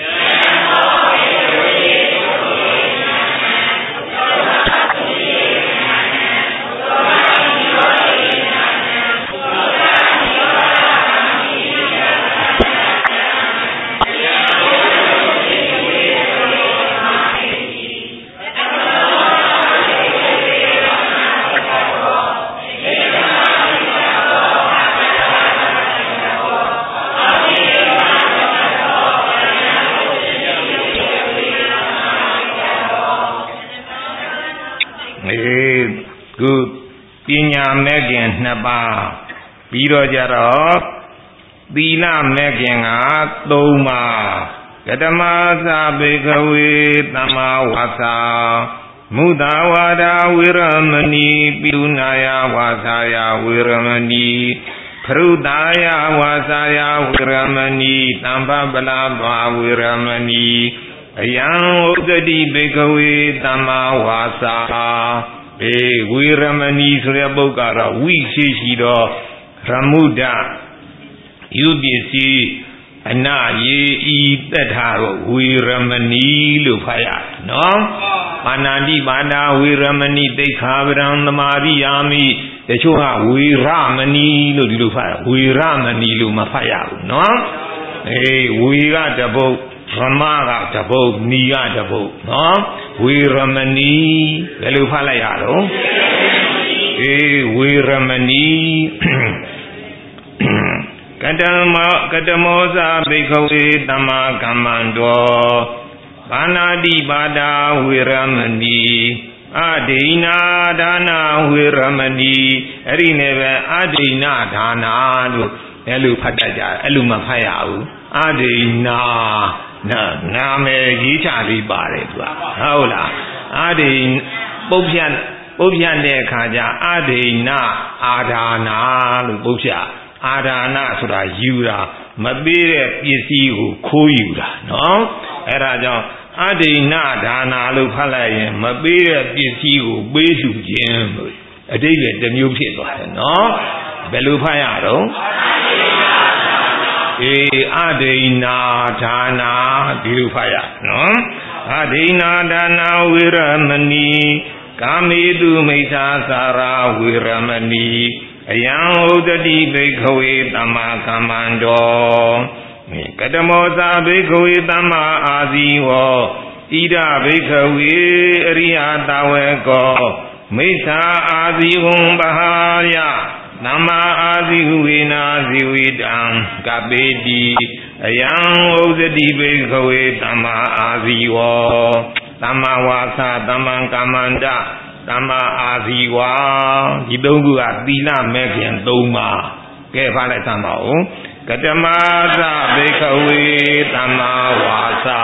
ပညာမဲ့ခင်နှစ်ပါးပြီးတော့ကြတော့သီလမဲ့ခင်ကသုံးပါးကတမသာဘေကဝေသမ္မာဝါစာမုဒ္ဒဝါဒဝေရမဏီပိတုနာယဝါစာယဝေရမဏီခရုတာယဝါစာယဝေရမဏီတမ္ပပလာဘာဝေရမဏီအယံဥဒ္ဒတိဘေကဝေသမ္မာဝါစာအေဝေရမဏီဆိုတဲ့ပုဂ္ဂိုလ်ကဝိရှိရှိသောရမုဒ္ဒယူပစ္စည်းအနာယေဤသက်ထာတော့ဝေရမဏီလို့ဖတ်ရနော်ပါဏာတိပါဒာဝေရမဏီသိက္ခာပဒံသမာရိယာမိတချို့ကဝေရမဏီလို့ဒီလိုဖတ်ဝေရမဏီလို့မဖတ်ရဘူးနော်အေးဝေကတပုတ်ရမကတပုတ်နီကတပုတ်နော်ဝေရမဏီဘယ်လိုဖတ်လိုက်ရတော့အေးဝေရမဏီကတမကတမောဇာဘိက္ခဝေသမ္မာကမ္မန္တောပါဏာတိပါဒာဝေရမဏီအဒိနာဒါနာဝေရမဏီအဲ့ဒီနဲ့ပဲအဒိနာဒါနာလို့အဲ့လိုဖတ်တတ်ကြအဲ့လိုမဖတ်ရဘူးအဒိနာနာနာမည်ရေးချလေးပါတယ်သူကဟုတ်လားအဒိပုပ္ပယပုပ္ပယတဲ့အခါကျအဒိနာအာဒါနာလို့ပုပ္ပယအာဒါနဆိုတာယူတာမပေးတဲ့ပစ္စည်းကိုခိုးယူတာနော်အဲ့ဒါကြောင့်အဒိဏဒါနာလို့ဖတ်လိုက်ရင်မပေးတဲ့ပစ္စည်းကိုပေးယူခြင်းလို့အတိတ်ကတစ်မျိုးဖြစ်သွားတယ်နော်ဘယ်လိုဖတ်ရတော့အေးအဒိဏဒါနာဒီလိုဖတ်ရနော်အဒိဏဒါနာဝေရမဏီကာမေတုမိစ္ဆာစာရာဝေရမဏီအယံဥဒ္ဒတိဘိက္ခဝေသမ္မာကမ္မန္တောကတမောသာဘိက္ခဝေသမ္မာအာဇီဝဣဒဘိက္ခဝေအရိယတဝေကောမိစ္ဆာအာဇီဝံပဟာယသမ္မာအာဇီဝေနာဇီဝိတံကပေတိအယံဥဒ္ဒတိဘိက္ခဝေသမ္မာအာဇီဝသမ္မာဝါစာသမ္မာကမ္မန္တသမ္မာအာဇီဝဒီသုံးခုကသီလမဲ့ခင်သုံးပါးကဲဖတ်လိုက်သမ်းပါဦးကတမသဘိက္ခဝေသမ္မာဝါစာ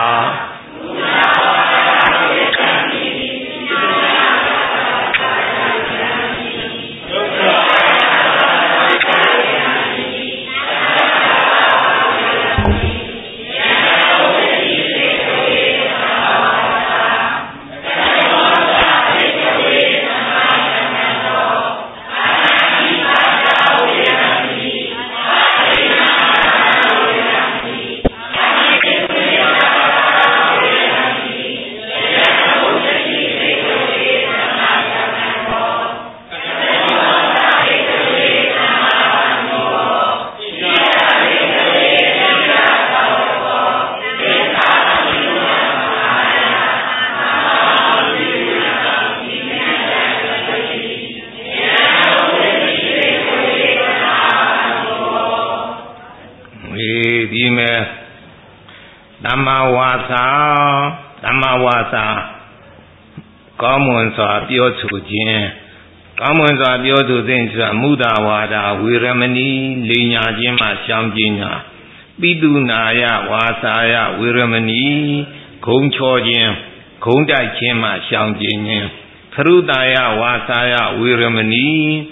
သမ္မာဝါစာသမ္မာဝါစာကောင်းမွန်စွာပြောဆိုခြင်းကောင်းမွန်စွာပြောဆိုခြင်းဆိုတာမုဒ္ဒဝါဒဝေရမဏီလိညာခြင်းမှရှောင်ခြင်းညာပိတုနာယဝါစာယဝေရမဏီဂုံချောခြင်းဂုံတိုက်ခြင်းမှရှောင်ခြင်းခြင်းခရုတာယဝါစာယဝေရမဏီ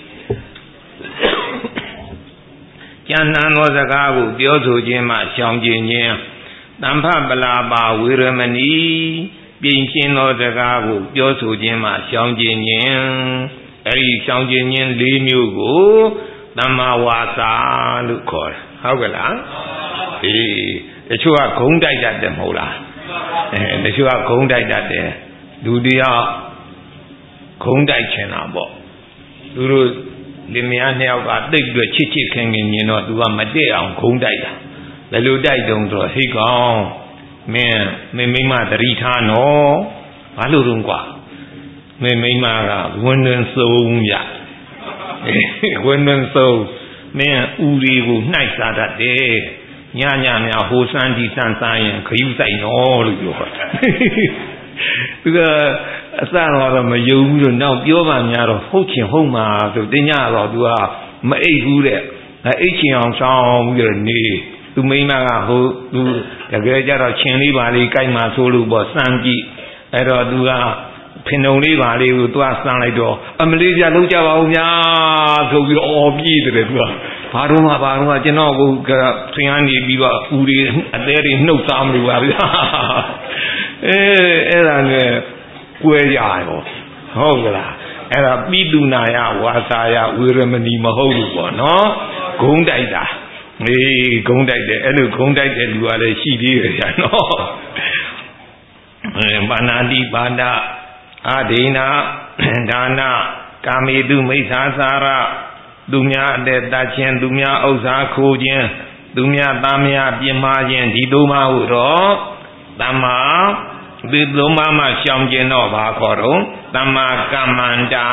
ကျမ်းနာသောစကားကိုပြောဆိုခြင်းမှရှောင်ခြင်းခြင်းတမ္ဖပလာပါဝေရမဏီပြင်ရှင်းသောစကားကိုပြောဆိုခြင်းမှရှောင်ခြင်းခြင်းအဲဒီရှောင်ခြင်းခြင်း၄မျိုးကိုသမ္မာဝါစာလို့ခေါ်တယ်ဟုတ်ကဲ့လားအေးတချို့ကဂုံတိုက်တတ်တယ်မဟုတ်လားအဲတချို့ကဂုံတိုက်တတ်တယ်လူတယောက်ဂုံတိုက်ချင်တာပေါ့သူတို့လင်မယားနှစ်ယောက်ကတိတ်ပြီးချစ်ချစ်ခင်ခင်မြင်တော့သူကမတည့်အောင်ဂုံတိုက်တာဘယ်လိုတိုက်တုံးဆိုတော့ဟိတ်ကောင်မင်းမင်းမိမသတိထားနော်ဘာလို့တုံးกว่าမင်းမိမကဝန်တွင်ဆုံးရဝန်တွင်ဆုံးမင်းဦးတွေကိုနှိုက်စားတတ်တယ်ညညများဟိုစမ်းဒီစမ်းစားရင်ခယူးဆိုင်နော်လို့ပြောတာသူကအစတော့မယုံဘူးလို့နောက်ပြောပါများတော့ဟုတ်ချင်ဟုတ်မှာဆိုတင်ညတော့သူကမအိပ်ဘူးတဲ့အိပ်ချင်အောင်ဆောင်းပြီးတော့နေသူမိမကဟိုသူတကယ်ကြတော့ချင်းလေးပါလေးကြိုက်မှဆိုလို့ပေါ့စမ်းကြည့်အဲ့တော့သူကဖင်ုံလေးပါလေးကိုသူကစမ်းလိုက်တော့အမလေးပြလုံးကြပါဦးများဆိုပြီးတော့အော်ပြေးတယ်သူကဘာတော့မှဘာတော့ကျွန်တော်ကိုဆင်းရနေပြီးတော့ဦးတွေအသေးတွေနှုတ်စားမလို့ပါဗျာအဲအဲ့ဒါနဲ့ကွဲကြရောဟုတ်ကလားအဲ့ဒါပိတုနာယဝါစာယဝေရမဏီမဟုတ်ဘူးပေါ့နော်ဂုံးတိုက်တာအေးဂုံးတိုက်တယ်အဲ့လိုဂုံးတိုက်တဲ့လူကလည်းရှိသေးတယ်ဗျာနော်အဲပါဏာတိပါဒအာဒိနာဒါနကာမေတုမိစ္ဆာစာရသူများအတဲ့တတ်ခြင်းသူများဥစ္စာခိုးခြင်းသူများသားများပြင်းမှားခြင်းဒီသုံးပါးဟုတော့တမ္မာဒီသုံးပါးမှရှောင်ကျင်တော့ဘာခေါ်တော့တမ္မာကမ္မန္တာ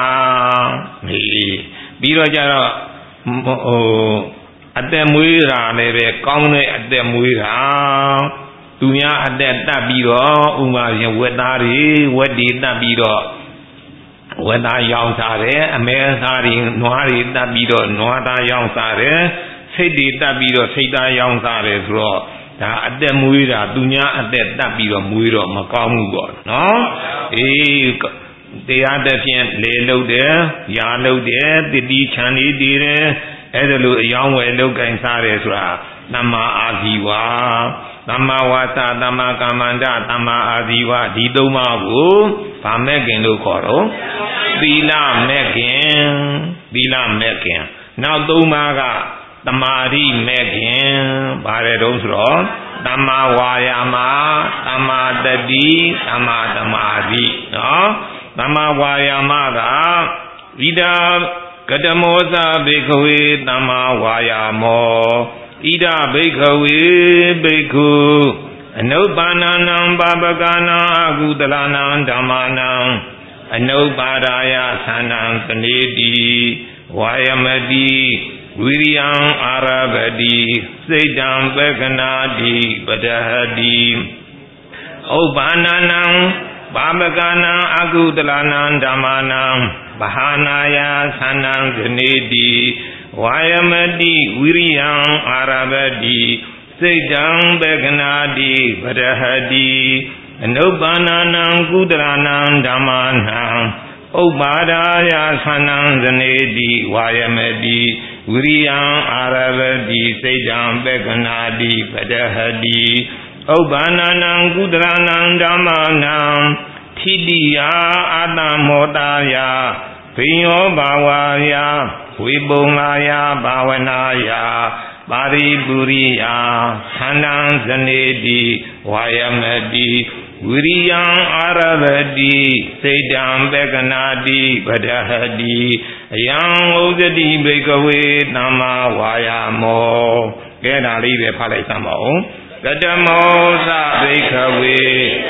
ပြီးတော့ကြတော့ဟိုအသက်မွေးတာလည်းပဲကောင်းတဲ့အသက်မွေးတာသူများအသက်တတ်ပြီးတော့ဥမာရင်ဝက်သားတွေဝက်တွေတတ်ပြီးတော့ဝက်သားရောင်းစားတယ်အမဲသားတွေနွားတွေတတ်ပြီးတော့နွားသားရောင်းစားတယ်စိတ်တွေတတ်ပြီးတော့စိတ်သားရောင်းစားတယ်ဆိုတော့ဒါအသက်မွေးတာသူများအသက်တတ်ပြီးတော့မွေးတော့မကောင်းဘူးပေါ့နော်အေးတရားတစ်ဖြင့်လေလုတ်တယ်ရာလုတ်တယ်တတိချမ်းလေးတည်တယ်အဲ့ဒါလိုအယောင်းဝယ်လုတ်ကင်စားတယ်ဆိုတာသမ္မာအာဇီဝသမ္မာဝါစာသမ္မာကမ္မန္တသမ္မာအာဇီဝဒီသုံးပါးကိုဗာမဲ့ခင်လို့ခေါ်တော့သီလမဲ့ခင်သီလမဲ့ခင်နောက်သုံးပါးကသမာဓိမဲ့ခင်ပါတယ်တော့ဆိုတော့သမ္မာဝါယာမသမ္မာတတိသမ္မာသမာဓိနော်သမ္မာဝါယာမကဝိဒာကတမောသဘိက္ခဝေသမ္မာဝါယာမောဣဒဘိက္ခဝေဘိက္ခုအနုပ္ပန္နနံပါပကနာအကုသလနံဓမ္မနံအနုပ္ပါဒာယသန္နံသနေတိဝါယမတိဝိရိယံအာရဗတိစိတ်တံပက္ခနာတိပဒဟတိဥပ္ပန္နနံပါပကနာအကုသလနံဓမ္မနံဗဟာနာယသန္နံသနေတိဝါယမတိဝိရိယံအာရဗတိစိတ်တံပက္ခနာတိပဒဟတိအနုပ္ပန္နနံကုသလနံဓမ္မနံဥပ္ပါဒာယသန္နံသနေတိဝါယမတိဝိရိယံအာရဗတိစိတ်တံပက္ခနာတိပဒဟတိဥပ္ပန္နနံကုသလနံဓမ္မနံထိတိယအာတမောတာယဘိယောဘာဝါယဝိပုံလာယဘာဝနာယပါရိပုရိယသန္နံဇနေတိဝါယမတိဝိရိယံအာရဗတိစိတ်တံပက္ခနာတိပဒဟတိအယံဥဇတိဘိက္ခဝေသမ္မာဝါယာမောကဲဒါလေးပဲဖတ်လိုက်စမ်းပါဦးကတမောသဘိက္ခဝေ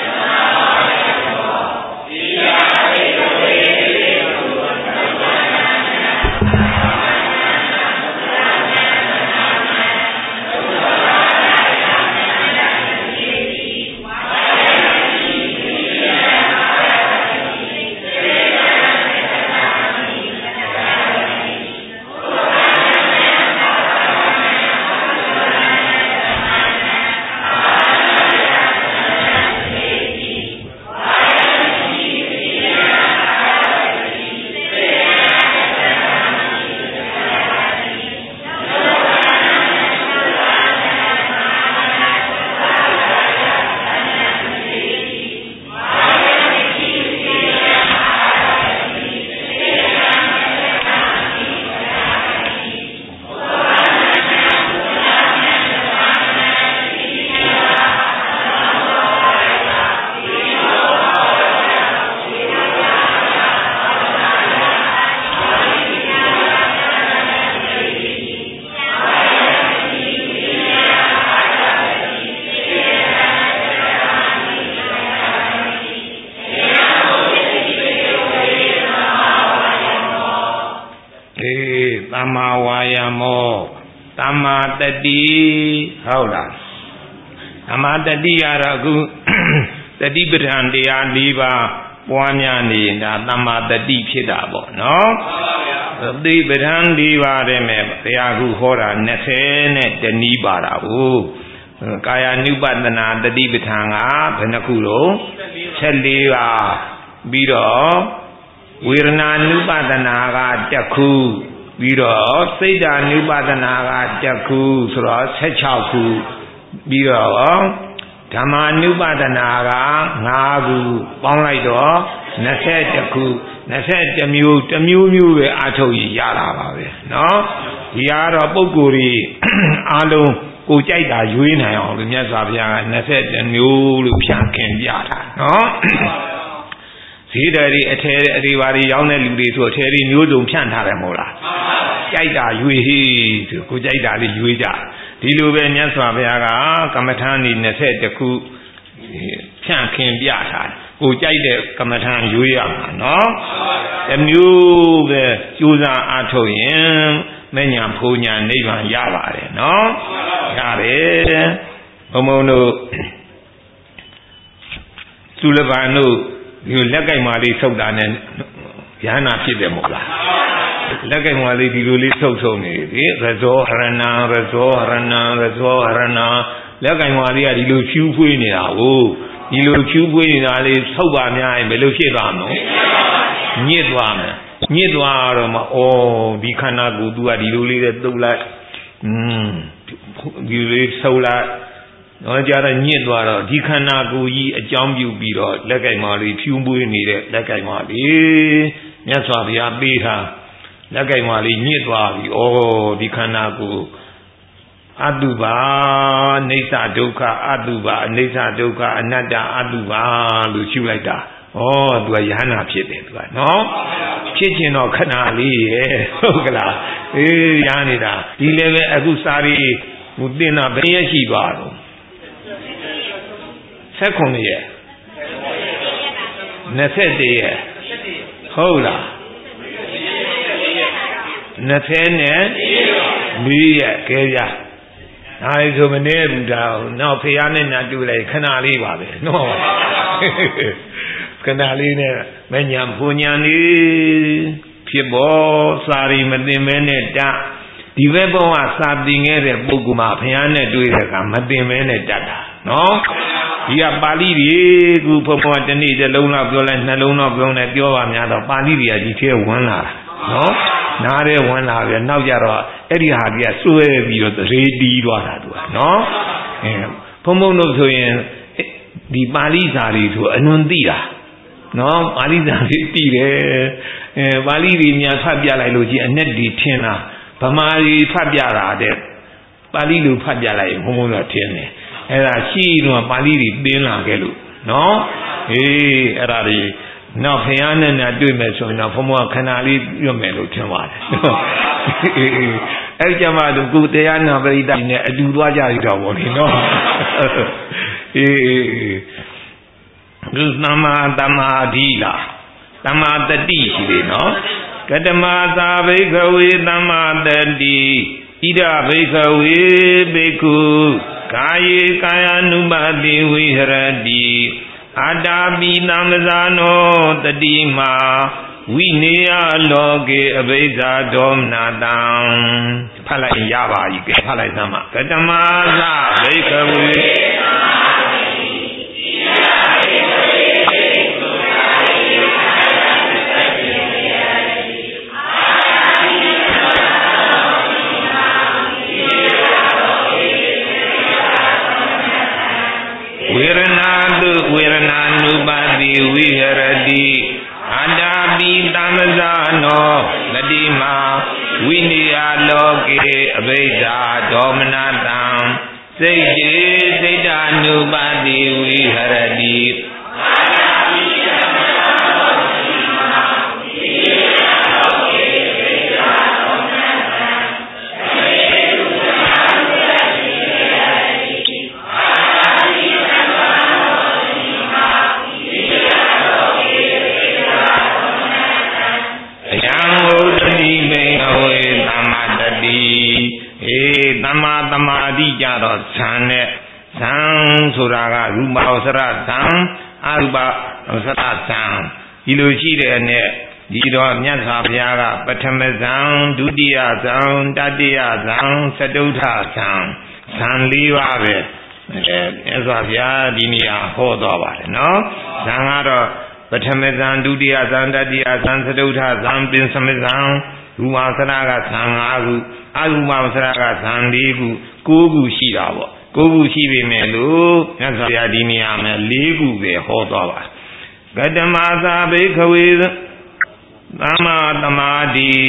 သမ္မာဝါယာမောသမ္မာတတိဟုတ်လားသမ္မာတတိကတော့အခုတတိပဋ္ဌာန်တရား၄ပါးပွားများနေတာသမ္မာတတိဖြစ်တာပေါ့နော်တိပဋ္ဌာန်ဒီပါတယ်မဲ့တရားခုဟောတာ20နဲ့တနည်းပါတာဟုတ်ကာယ ानु ပတနာတတိပဋ္ဌာန်ကဘယ်နှခုလို့14ပါပြီးတော့ဝေဒနာ ानु ပတနာကတစ်ခုပြီးတော့စိတ်ဓာ ानु ပတနာကတစ်ခုဆိုတော့16ခုပြီးတော့ဓမ္မာ ानु ပတနာက5ခုပေါင်းလိုက်တော့21ခု21မျိုးတစ်မျိုးမျိုးပဲအထုတ်ရရတာပါပဲเนาะဒီကတော့ပုဂ္ဂိုလ်ကြီးအားလုံးကိုကြိုက်တာရွေးနိုင်အောင်လို့မြတ်စွာဘုရားက21မျိုးလို့ဖြန့်ခင်ပြတာเนาะဈေးတယ်ဒီအထဲအဒီပါတွေရောင်းတဲ့လူတွေဆိုအထဲတွေမျိုးစုံဖြန့်ထားတယ်မဟုတ်လားကြိုက်တာရွေးဟေးဆိုကိုကြိုက်တာလေးရွေးကြဒီလိုပဲမြတ်စွာဘုရားကကမ္မထာနေ21ခုဖြန့်ခင်ပြထားကိုကြိုက်တဲ့ကမ္မထာရွေးရမှာเนาะတမျိုးပဲကြိုးစားအားထုတ်ရင်မညာဖူညာနိဗ္ဗာန်ရပါတယ်เนาะရတယ်ဘုံဘုံတို့သုလပန်တို့ဒီလက်ကိုက်မာလေးဆုပ်တာနဲ့ရဟနာဖြစ်တယ်မဟုတ်လားလက်ကိုက်မာလေးဒီလိုလေးဆုပ်ဆုပ်နေပြီရဇောဟရဏရဇောဟရဏရဇောဟရဏလက်ကိုက်မာလေးကဒီလိုဖြူးဖွေးနေတာဟုတ်ဒီလိုဖြူးဖွေးနေတာလေးဆုပ်ပါများရင်ဘယ်လိုဖြစ်သွားမလဲညစ်သွားမယ်ညစ်သွားတော့မှဩဒီခန္ဓာကိုယ်သူကဒီလိုလေးနဲ့တုပ်လိုက်อืมဒီလေးဆုပ်လိုက်တော့ကြတော့ညစ်သွားတော့ဒီခန္ဓာကိုယ်ကြီးအကြောင်းပြုပြီးတော့လက်ကိုက်မာလေးဖြူးပွေးနေတဲ့လက်ကိုက်မာလေးမြတ်စွာဘုရားပေးထားလက်ကိုက်မာလေးညစ်သွားပြီဩဒီခန္ဓာကိုယ်အတုပါအိဋ္ဌဒုက္ခအတုပါအိဋ္ဌဒုက္ခအနတ္တအတုပါလို့ရှုလိုက်တာဩသူကယဟနာဖြစ်တယ်သူကနော်ဖြစ်ခြင်းတော့ခဏလေးရဲ့ဟုတ်ကလားအေးရနေတာဒီလည်းပဲအခုစာရီဟိုတင်တာဘယ်ရရှိသွားတော့ဆက်ခုနှစ်ရက်21ရက်ဟုတ်လား20နဲ့၄ရက်ကဲကြဒါလေးဆိုမနေဘူးဒါနောက်ဖះနဲ့ညာတူလိုက်ခဏလေးပါပဲနော်ခဏလေးနဲ့မညာပူညာနေဖြစ်ပေါ်စာရီမသိမဲနဲ့တဒီဘက်ဘဝစာသင်ခဲ့တဲ့ပုဂ္ဂိုလ်မှာဖះနဲ့တွေ့တဲ့အခါမသိမဲနဲ့တတ်တာနော်ဒီကပါဠိတွေကဘုံဘဝတနေ့တစ်လုံးလောက်ပြောလိုက်နှလုံးတော့ပြောနေပြောပါများတော့ပါဠိတွေကဒီထဲဝင်လာတာနော်နားထဲဝင်လာပြီနောက်ကြတော့အဲ့ဒီဟာကြီးကစွဲပြီးတော့ရေတီးသွားတာသူကနော်အဲဘုံဘုံတို့ဆိုရင်ဒီပါဠိစာတွေဆိုအနွန်သိတာနော်ပါဠိစာတွေသိတယ်အဲပါဠိတွေများဖတ်ပြလိုက်လို့ကြီးအနဲ့ဒီထင်တာဗမာတွေဖတ်ပြတာတဲ့ပါဠိလိုဖတ်ပြလိုက်ရင်ဘုံဘုံတော့ထင်တယ်အဲ့ဒါရှိတော့ပါဠိတွေတင်းလာခဲ့လို့နော်အေးအဲ့ဒါတွေနောက်ဖះနဲ့နဲ့တွေ့မယ်ဆိုရင်တော့ဘုံဘုံခဏလေးရွတ်မယ်လို့ထင်ပါတယ်အေးအဲ့ကြမှာသူကုတရားနာပရိသတ်နဲ့အတူသွားကြရတော့ဗောလေနော်အေးဒီသမ္မာတမာဓိလားတမာတတိရှိတယ်နော်ကတမသာဘိကဝေတမာတတိဣဒဘိကဝေဘိက္ခုကာယေကာယ ानु ပတိဝိဟရတိအာတာပိသမ္မဇာနောတတိမာဝိနေယလောကေအဘိဇာဒေါမနတံဖတ်လိုက်ရပါပြီကဲဖတ်လိုက်စမ်းပါကတမသာဘိကဝေဝေရဏတုဝေရဏ ानु ပတိဝိဟရတိအာတာပိသမ္မဇာနောတတိမာဝိနိယလောကေအဘိဓာဒေါမနတံစိတ်တိစိတ်တ ानु ပတိဝိဟရတိသမ္မာသမာဓိကြတော့ဇံနဲ့ဇံဆိုတာကရူပဩစရဇံအရူပဩစရဇံဒီလိုရှိတဲ့နဲ့ဒီတော့မြတ်စွာဘုရားကပထမဇန်ဒုတိယဇန်တတိယဇန်သတုဋ္ဌဇန်ဇန်လေးပါးပဲအဲမြတ်စွာဘုရားဒီနေရာဟောတော်ပါတယ်နော်ဇန်ကတော့ပထမဇန်ဒုတိယဇန်တတိယဇန်သတုဋ္ဌဇန်ပင်စမဇန်ရူပဆရာကဇန်၅ခုအရူပဆရာကဇန်၄ခု၉ခုရှိတာပေါ့၉ခုရှိပြီမဲ့လို့မြတ်စွာဘုရားဒီနေရာမှာ၄ခုပဲဟောတော်ပါကတ္တမသာဘိခဝေသမ္မာသမာဓိ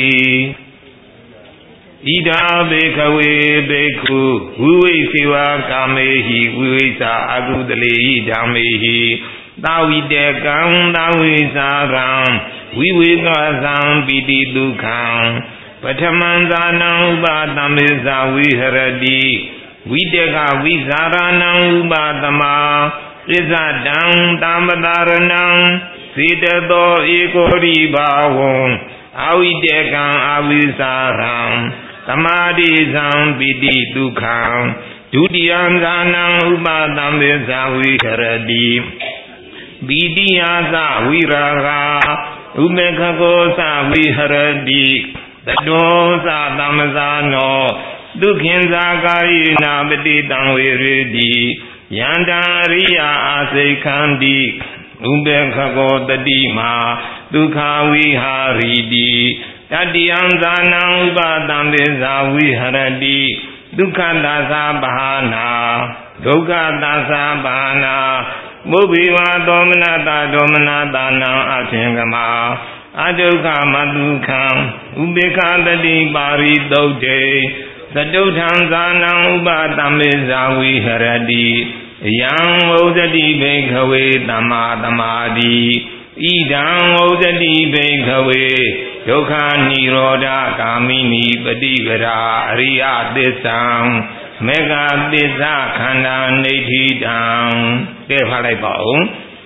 ဣဒာဘေခဝေဘေခုဝိဝိစေဝကာမေဟိဝိဝိစာအကုတလေဟိဓမ္မေဟိသာဝိတေကံသာဝိစာရံဝိဝေကသံပိတိဒုက္ခံပထမံဇာနံဥပါတမေဇာဝိဟရတိဝိတေကဝိဇာရဏံဥပါတမပစ္စဒံသမ္ပတာရဏံစေတသောဧကောရိဘာဝံအဝိတေကံအဝိစာရံသမာဓိဇံပိတိဒုက္ခံဒုတိယံဇာနံဥပါတမေဇာဝိဟရတိပိတိယသဝိရာဂဥမေခကောသဝိဟရတိတတောသသမ္မဇာနောဒုက္ခင်ဇာကာယနာပတိတံဝေရတိယန္တအရိယအာစိခန္တိဥပေခကောတတိမာဒုက္ခဝိဟာရိတိတတိယံဇာနံဥပါတံဒေဇာဝိဟရတိဒုက္ခသသဘာနာဒုက္ခသသဘာနာမုဘိဝါသောမနတာဒေါမနတာနံအသင်္ကမအဒုက္ခမတုခံဥပေက္ခတတိပါရိသုတ်တေသတုထံဇာနံဥပါတမေဇာဝိဟရတိယံဝုဇတိဘိခဝေသမ္မာသမာဓိဣဒံဝုဇတိဘိခဝေဒုက္ခនិရောဓကာမိနိပฏิပဒါအရိယသစ္ဆံမေဃသစ္စာခန္ဓာနေဋ္ဌိတံကဲဖတ်လိုက်ပါဦး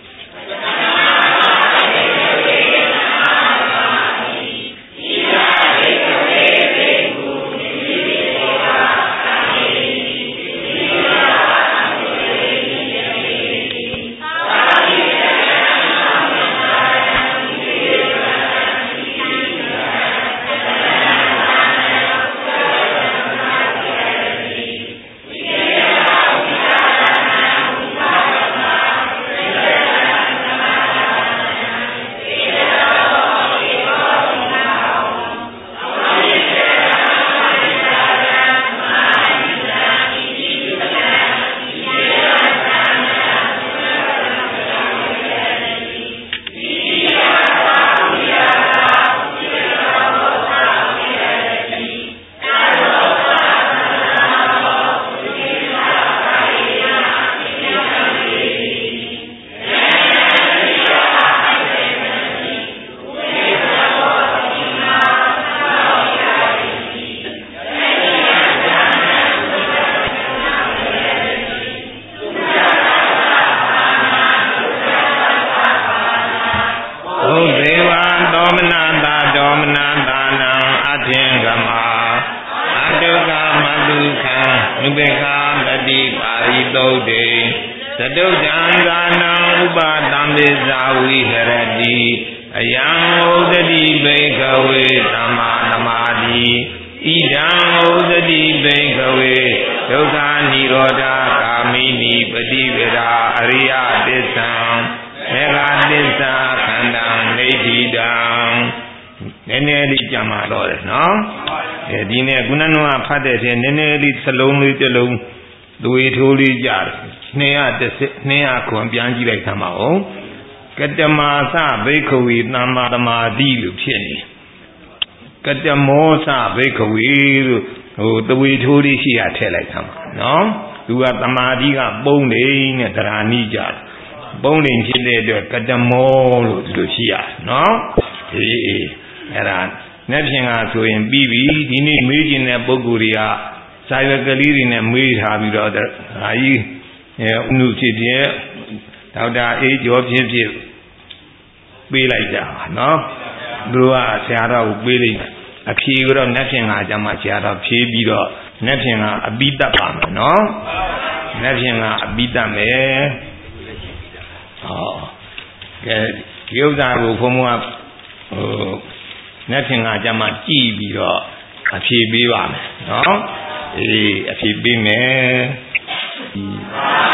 ဖတ်တဲ့ထဲနည်းနည်းလေးစလုံးလေးတစ်လုံးသွေးထိုးလေးကြတယ်နှစ်ရတစ်စစ်နှစ်ရခွန်ပြန်ကြည့်လိုက်သမှာအောင်ကတ္တမသဘိက္ခဝေသမ္မာသမာဓိလို့ဖြစ်နေကတ္တမောသဘိက္ခဝေလို့ဟိုသွေးထိုးလေးရှိရထည့်လိုက်သမှာနော်သူကသမာဓိကပုံနေနဲ့တရားနိကြတယ်ပုံနေဖြစ်တဲ့အတွက်ကတ္တမောလို့ဒီလိုရှိရနော်အေးအေးအဲ့ဒါနဲ့ဖြင့်ကဆိုရင်ပြီးပြီဒီနေ့မေးခြင်းတဲ့ပုဂ္ဂိုလ်တွေကစာရွက်ကလေးတွေနဲ့မေးထားပြီးတော့ဒါကြီးအဲဥနုဖြစ်ဖြစ်ဒေါက်တာအေးကျော်ဖြစ်ဖြစ်ပေးလိုက်ကြပါနော်သူတို့ကဆရာတော်ကိုပေးလိုက်အဖြေကတော့နဲ့ဖြင့်ကကြမှာဆရာတော်ဖြေးပြီးတော့နဲ့ဖြင့်ကအပိတတ်ပါမယ်နော်နဲ့ဖြင့်ကအပိတတ်မယ်ဟောကဲဒီဥစ္စာကိုဘုံဘုံကဟိုနေ့ချင်းကကြမှာကြည်ပြီးတော့အဖြေပေးပါမယ်နော်အေးအဖြေပေးမယ်